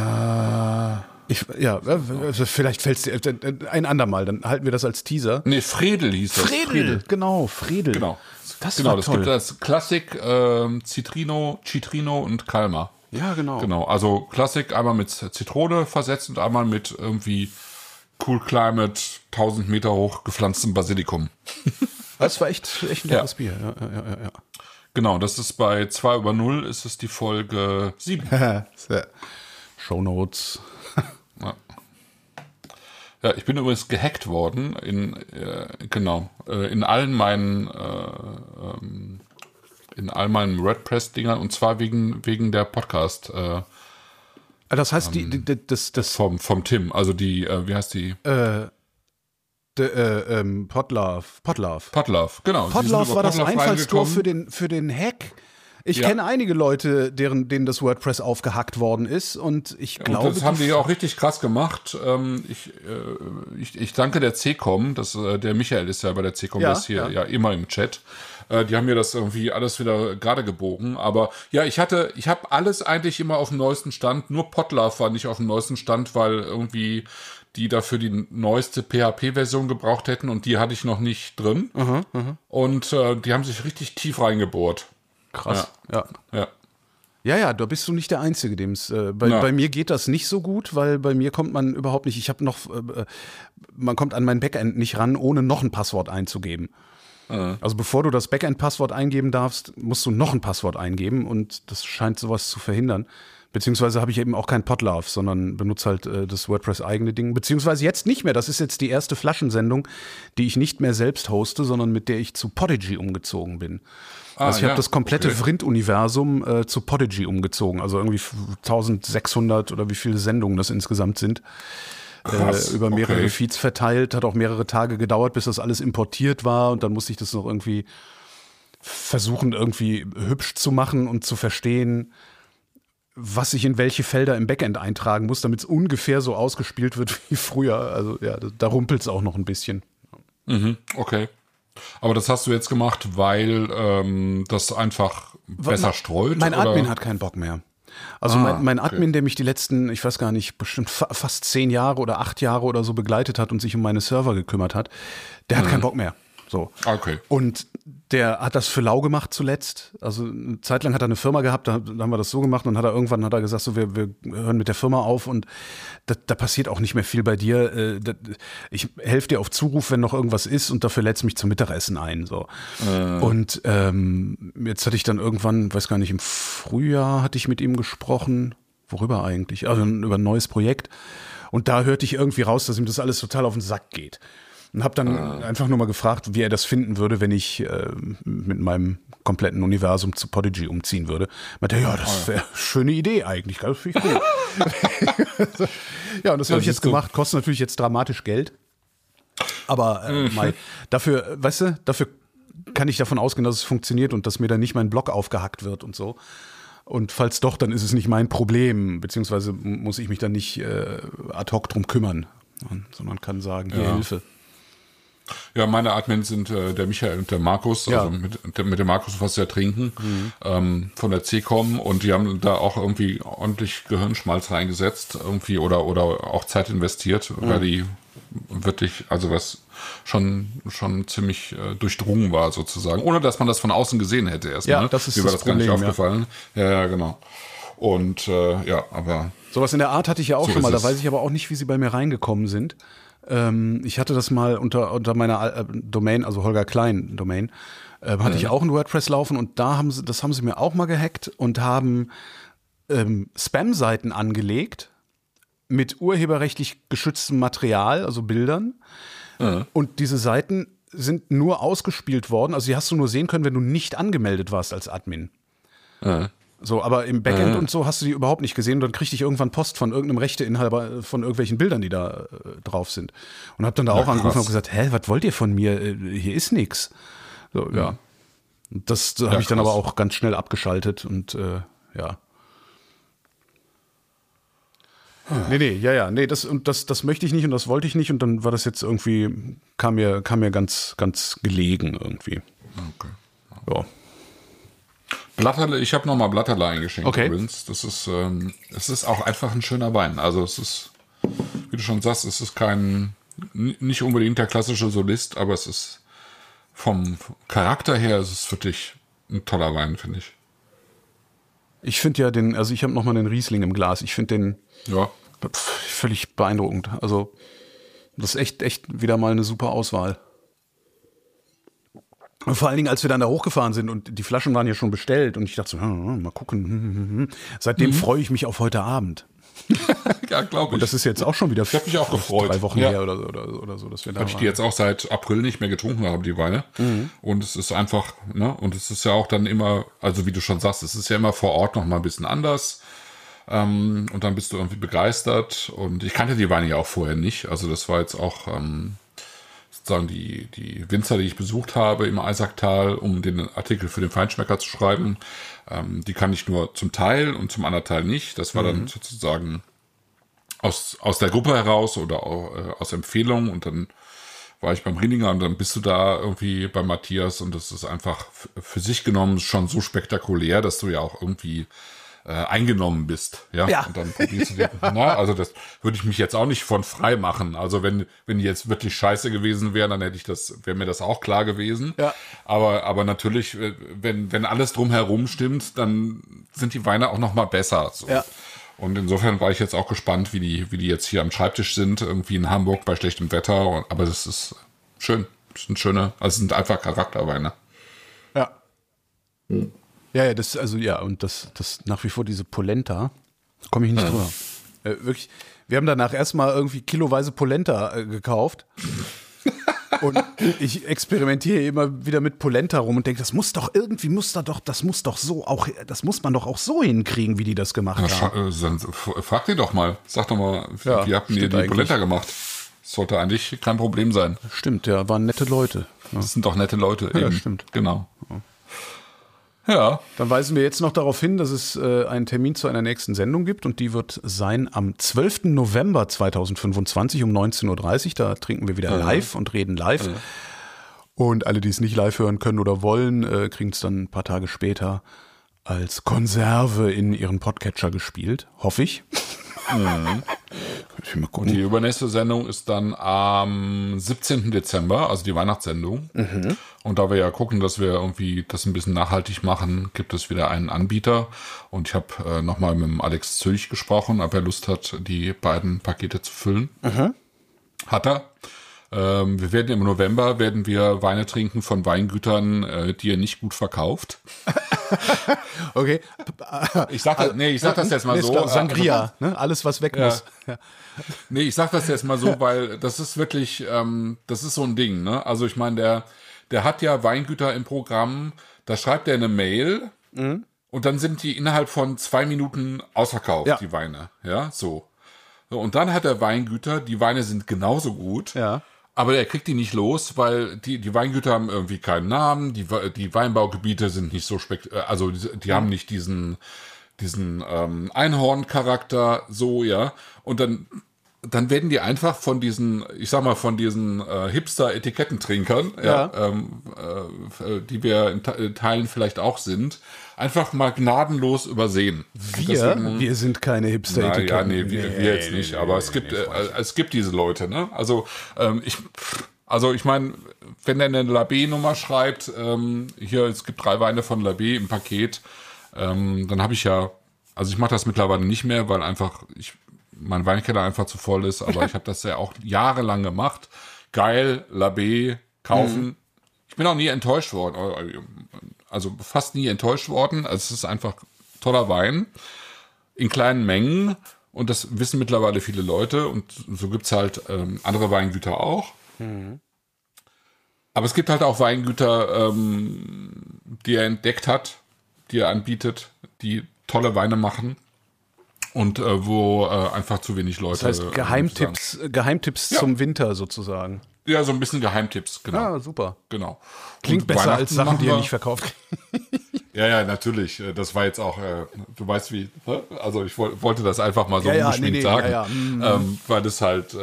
Vielleicht fällt es dir ein andermal, dann halten wir das als Teaser. Nee, Fredel hieß das. Fredel. Genau. Das war toll. Gibt das Klassik, Citrino und Kalmar. Ja, genau. Genau, also Klassik einmal mit Zitrone versetzt und einmal mit irgendwie Cool Climate 1000 Meter hoch gepflanztem Basilikum. Das war echt ein leckeres Bier. Ja. Genau, das ist bei 2/0 ist es die Folge 7. Shownotes. Ja, ich bin übrigens gehackt worden in allen meinen WordPress-Dingern, und zwar wegen der Podcast. Das heißt, vom Tim, also die, wie heißt die? Podlove, genau. Podlove war das Einfallstor für den Hack. Ich kenne einige Leute, denen das WordPress aufgehackt worden ist, und ich glaube... Und das haben die ja auch richtig krass gemacht. Ich danke der CCOM, der Michael ist ja bei der CCOM, der ist hier ja immer im Chat. Die haben mir das irgendwie alles wieder gerade gebogen. Aber ja, ich habe alles eigentlich immer auf dem neuesten Stand. Nur Podlove war nicht auf dem neuesten Stand, weil irgendwie die dafür die neueste PHP-Version gebraucht hätten, und die hatte ich noch nicht drin. Und die haben sich richtig tief reingebohrt. Krass, Ja, da bist du nicht der Einzige, dem es. Bei mir geht das nicht so gut, weil bei mir kommt man überhaupt nicht. Man kommt an mein Backend nicht ran, ohne noch ein Passwort einzugeben. Also bevor du das Backend-Passwort eingeben darfst, musst du noch ein Passwort eingeben, und das scheint sowas zu verhindern. Beziehungsweise habe ich eben auch kein Podlove, sondern benutze halt das WordPress-eigene Ding. Beziehungsweise jetzt nicht mehr. Das ist jetzt die erste Flaschensendung, die ich nicht mehr selbst hoste, sondern mit der ich zu Podigy umgezogen bin. Also ich habe das komplette Vrind-Universum zu Podigy umgezogen. Also irgendwie 1600 oder wie viele Sendungen das insgesamt sind. Über mehrere Feeds verteilt. Hat auch mehrere Tage gedauert, bis das alles importiert war. Und dann musste ich das noch irgendwie versuchen, irgendwie hübsch zu machen und zu verstehen, was ich in welche Felder im Backend eintragen muss, damit es ungefähr so ausgespielt wird wie früher. Also ja, da rumpelt es auch noch ein bisschen. Okay. Aber das hast du jetzt gemacht, weil das einfach besser streut? Mein Admin hat keinen Bock mehr. Also mein Admin, der mich die letzten, ich weiß gar nicht, bestimmt fast 10 Jahre oder 8 Jahre oder so begleitet hat und sich um meine Server gekümmert hat, der hat keinen Bock mehr. So. Okay. Und der hat das für lau gemacht zuletzt. Also eine Zeit lang hat er eine Firma gehabt, da haben wir das so gemacht, und irgendwann hat er gesagt, so, wir hören mit der Firma auf, und da passiert auch nicht mehr viel bei dir. Ich helfe dir auf Zuruf, wenn noch irgendwas ist, und dafür lädst du mich zum Mittagessen ein. So. Und jetzt hatte ich dann irgendwann, weiß gar nicht, im Frühjahr hatte ich mit ihm gesprochen. Worüber eigentlich? Also über ein neues Projekt. Und da hörte ich irgendwie raus, dass ihm das alles total auf den Sack geht. Und habe dann einfach nur mal gefragt, wie er das finden würde, wenn ich mit meinem kompletten Universum zu Podigy umziehen würde. Meinte, ja, das wäre eine schöne Idee eigentlich. Das finde ich gut. Ja, und das habe ich jetzt gemacht. Kostet natürlich jetzt dramatisch Geld. Aber dafür kann ich davon ausgehen, dass es funktioniert und dass mir dann nicht mein Blog aufgehackt wird und so. Und falls doch, dann ist es nicht mein Problem. Beziehungsweise muss ich mich dann nicht ad hoc drum kümmern, sondern kann sagen, hier Hilfe. Ja, meine Admins sind der Michael und der Markus, also mit dem Markus was ja trinken, von der CCOM, und die haben da auch irgendwie ordentlich Gehirnschmalz reingesetzt, irgendwie oder auch Zeit investiert, weil die wirklich, also was schon ziemlich durchdrungen war sozusagen, ohne dass man das von außen gesehen hätte erstmal. Ja, das ist Mir war das das gar nicht Problem, aufgefallen. Ja, genau. Und aber sowas in der Art hatte ich ja auch schon mal, da weiß ich aber auch nicht, wie sie bei mir reingekommen sind. Ich hatte das mal unter meiner Domain, also Holger Klein Domain, hatte ich auch ein WordPress laufen, und das haben sie mir auch mal gehackt und haben Spam-Seiten angelegt mit urheberrechtlich geschütztem Material, also Bildern. Und diese Seiten sind nur ausgespielt worden, also die hast du nur sehen können, wenn du nicht angemeldet warst als Admin. So, aber im Backend und so hast du die überhaupt nicht gesehen, und dann kriegte ich irgendwann Post von irgendeinem Rechteinhaber von irgendwelchen Bildern, die da drauf sind. Und hab dann da auch angerufen und gesagt, was wollt ihr von mir? Hier ist nix. So, ja. Und das habe ich dann aber auch ganz schnell abgeschaltet, und ja. Nee, das möchte ich nicht und das wollte ich nicht, und dann war das jetzt irgendwie, kam mir ganz, ganz gelegen irgendwie. Okay. Ja. Blatterle, ich habe nochmal Blatterle eingeschenkt übrigens. Das ist, es ist auch einfach ein schöner Wein. Also es ist, wie du schon sagst, es ist nicht unbedingt der klassische Solist, aber es ist vom Charakter her, es ist wirklich ein toller Wein, finde ich. Ich finde ja ich habe nochmal den Riesling im Glas. Ich finde den völlig beeindruckend. Also das ist echt wieder mal eine super Auswahl. Und vor allen Dingen, als wir dann da hochgefahren sind und die Flaschen waren ja schon bestellt, und ich dachte so, mal gucken. Seitdem freue ich mich auf heute Abend. Ja, glaube ich. Und das ist jetzt auch schon wieder ich hab mich auch gefreut. 3 Wochen Ja. her oder so, dass wir da Weil ich die jetzt auch seit April nicht mehr getrunken habe, die Weine. Und es ist einfach, ne, und es ist ja auch dann immer, also wie du schon sagst, es ist ja immer vor Ort noch mal ein bisschen anders. Und dann bist du irgendwie begeistert. Und ich kannte die Weine ja auch vorher nicht. Also das war jetzt auch sozusagen die Winzer, die ich besucht habe im Eisacktal, um den Artikel für den Feinschmecker zu schreiben. Die kann ich nur zum Teil und zum anderen Teil nicht. Das war dann sozusagen aus der Gruppe heraus oder auch, aus Empfehlung. Und dann war ich beim Rieninger und dann bist du da irgendwie bei Matthias und das ist einfach für sich genommen schon so spektakulär, dass du ja auch irgendwie eingenommen bist, ja. Und dann probierst du dir, also das würde ich mich jetzt auch nicht von frei machen. Also wenn die jetzt wirklich scheiße gewesen wären, dann wäre mir das auch klar gewesen. Ja. Aber natürlich, wenn alles drumherum stimmt, dann sind die Weine auch noch mal besser. So. Ja. Und insofern war ich jetzt auch gespannt, wie die jetzt hier am Schreibtisch sind, irgendwie in Hamburg bei schlechtem Wetter. Aber das ist schön. Das sind schöne, also es sind einfach Charakterweine. Ja. Ja, und das nach wie vor diese Polenta, komme ich nicht drüber. Wirklich, wir haben danach erstmal irgendwie kiloweise Polenta gekauft. Und ich experimentiere immer wieder mit Polenta rum und denke, das muss man doch auch so hinkriegen, wie die das gemacht haben. Frag die doch mal. Sag doch mal, wie habt ihr die Polenta gemacht? Das sollte eigentlich kein Problem sein. Stimmt, ja, waren nette Leute. Ja. Das sind doch nette Leute. Ja, eben. Stimmt. Genau. Ja. Dann weisen wir jetzt noch darauf hin, dass es einen Termin zu einer nächsten Sendung gibt und die wird sein am 12. November 2025 um 19.30 Uhr. Da trinken wir wieder live und reden live. Und alle, die es nicht live hören können oder wollen, kriegen es dann ein paar Tage später als Konserve in ihren Podcatcher gespielt. Hoffe ich. Und die übernächste Sendung ist dann am 17. Dezember, also die Weihnachtssendung. Und da wir ja gucken, dass wir irgendwie das ein bisschen nachhaltig machen, gibt es wieder einen Anbieter. Und ich habe nochmal mit dem Alex Zülch gesprochen, ob er Lust hat, die beiden Pakete zu füllen. Hat er. Wir werden im November Weine trinken von Weingütern, die er nicht gut verkauft. Okay. Ich sag das jetzt mal so. Sangria, ne? Alles, was weg muss. Ja. Nee, ich sag das jetzt mal so, weil das ist wirklich, das ist so ein Ding, ne? Also ich meine, der hat ja Weingüter im Programm, da schreibt er eine Mail und dann sind die innerhalb von 2 Minuten ausverkauft, die Weine. Ja, so. Und dann hat er Weingüter, die Weine sind genauso gut. Ja. Aber er kriegt die nicht los, weil die Weingüter haben irgendwie keinen Namen, die Weinbaugebiete sind nicht so also die haben nicht diesen Einhorn-Charakter, so, ja. Und dann werden die einfach von diesen, ich sag mal, von diesen Hipster-Etikettentrinkern, die wir in Teilen vielleicht auch sind, einfach mal gnadenlos übersehen. Wir sind keine Hipster-Etiketten. Ja, nee, wir jetzt nicht, aber es gibt diese Leute, ne? Also ich meine, wenn er eine Labé-Nummer schreibt, es gibt 3 Weine von Labé im Paket, dann habe ich ich mache das mittlerweile nicht mehr, weil einfach mein Weinkeller einfach zu voll ist, aber ich habe das ja auch jahrelang gemacht. Geil, Labé, kaufen. Ich bin auch nie enttäuscht worden, also fast nie enttäuscht worden. Also es ist einfach toller Wein in kleinen Mengen und das wissen mittlerweile viele Leute und so gibt's halt andere Weingüter auch. Aber es gibt halt auch Weingüter, die er entdeckt hat, die er anbietet, die tolle Weine machen und wo einfach zu wenig Leute. Das heißt Geheimtipps zum Winter sozusagen. Ja, so ein bisschen Geheimtipps, genau. Ah, super. Genau. Klingt und besser als Sachen, die ihr nicht verkauft. Ja, natürlich. Das war jetzt auch, du weißt wie, ne? Also ich wollte das einfach mal so ungeschminkt sagen, weil das halt,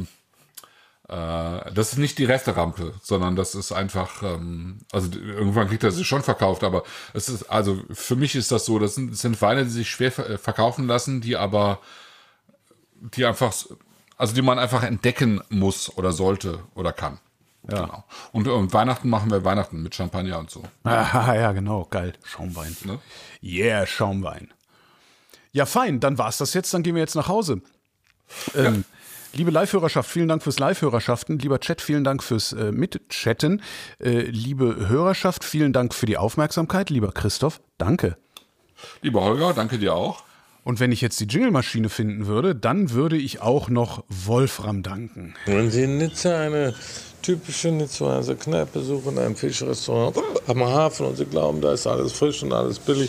das ist nicht die Resterampe, sondern das ist einfach, also irgendwann kriegt er sich schon verkauft, aber es ist, also für mich ist das so, das sind Weine, die sich schwer verkaufen lassen, die einfach, also die man einfach entdecken muss oder sollte oder kann. Ja. Genau. Und Weihnachten machen wir Weihnachten mit Champagner und so. Ja, genau, geil. Schaumwein. Ne? Yeah, Schaumwein. Ja, fein, dann war's das jetzt, dann gehen wir jetzt nach Hause. Liebe Live-Hörerschaft, vielen Dank fürs Live-Hörerschaften. Lieber Chat, vielen Dank fürs Mitchatten. Liebe Hörerschaft, vielen Dank für die Aufmerksamkeit. Lieber Christoph, danke. Lieber Holger, danke dir auch. Und wenn ich jetzt die Jingle-Maschine finden würde, dann würde ich auch noch Wolfram danken. Wenn Sie in Nizza eine typische Nizzaer Kneipe suchen, ein Fischrestaurant am Hafen und Sie glauben, da ist alles frisch und alles billig,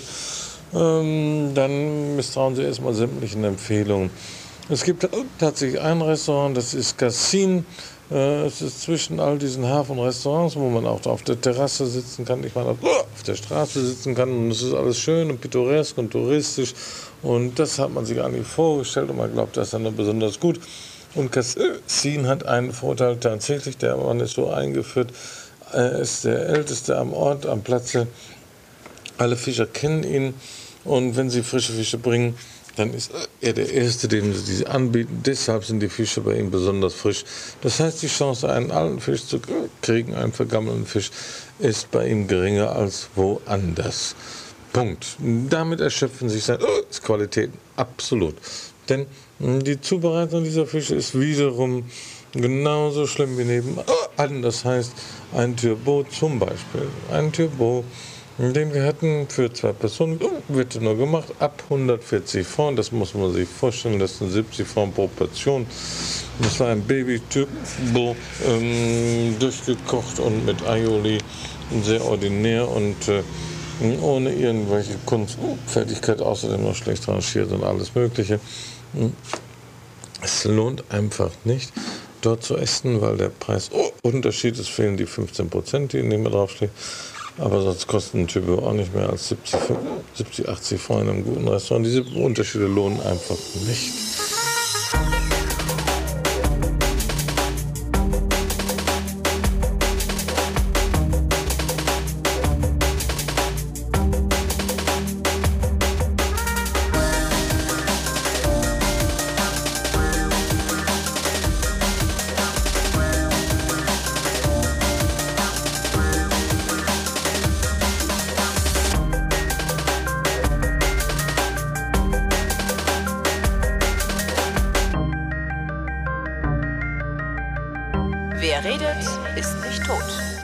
dann misstrauen Sie erstmal sämtlichen Empfehlungen. Es gibt tatsächlich ein Restaurant, das ist Cassin. Es ist zwischen all diesen Hafenrestaurants, wo man auch auf der Terrasse sitzen kann, ich meine, auf der Straße sitzen kann, und es ist alles schön und pittoresk und touristisch, und das hat man sich gar nicht vorgestellt und man glaubt, das ist dann besonders gut. Und Cassin hat einen Vorteil tatsächlich, der Mann ist so eingeführt, er ist der Älteste am Ort, am Platze, alle Fischer kennen ihn, und wenn sie frische Fische bringen, dann ist er der Erste, dem sie diese anbieten. Deshalb sind die Fische bei ihm besonders frisch. Das heißt, die Chance, einen alten Fisch zu kriegen, einen vergammelten Fisch, ist bei ihm geringer als woanders. Punkt. Damit erschöpfen sich seine Qualitäten absolut. Denn die Zubereitung dieser Fische ist wiederum genauso schlimm wie nebenan. Das heißt, ein Turbot zum Beispiel. Ein Turbot, den wir hatten für 2 Personen, wird nur gemacht ab 140 Francs. Das muss man sich vorstellen, das sind 70 Francs pro Portion. Das war ein Baby-Turbot, durchgekocht und mit Aioli, sehr ordinär und ohne irgendwelche Kunstfertigkeit, außerdem noch schlecht rangiert und alles Mögliche. Es lohnt einfach nicht, dort zu essen, weil der Preisunterschied ist, fehlen die 15%, die nicht mehr draufstehen. Aber sonst kostet ein Turbot auch nicht mehr als 70, 80 Francs in einem guten Restaurant. Diese Unterschiede lohnen einfach nicht. Wer redet, ist nicht tot.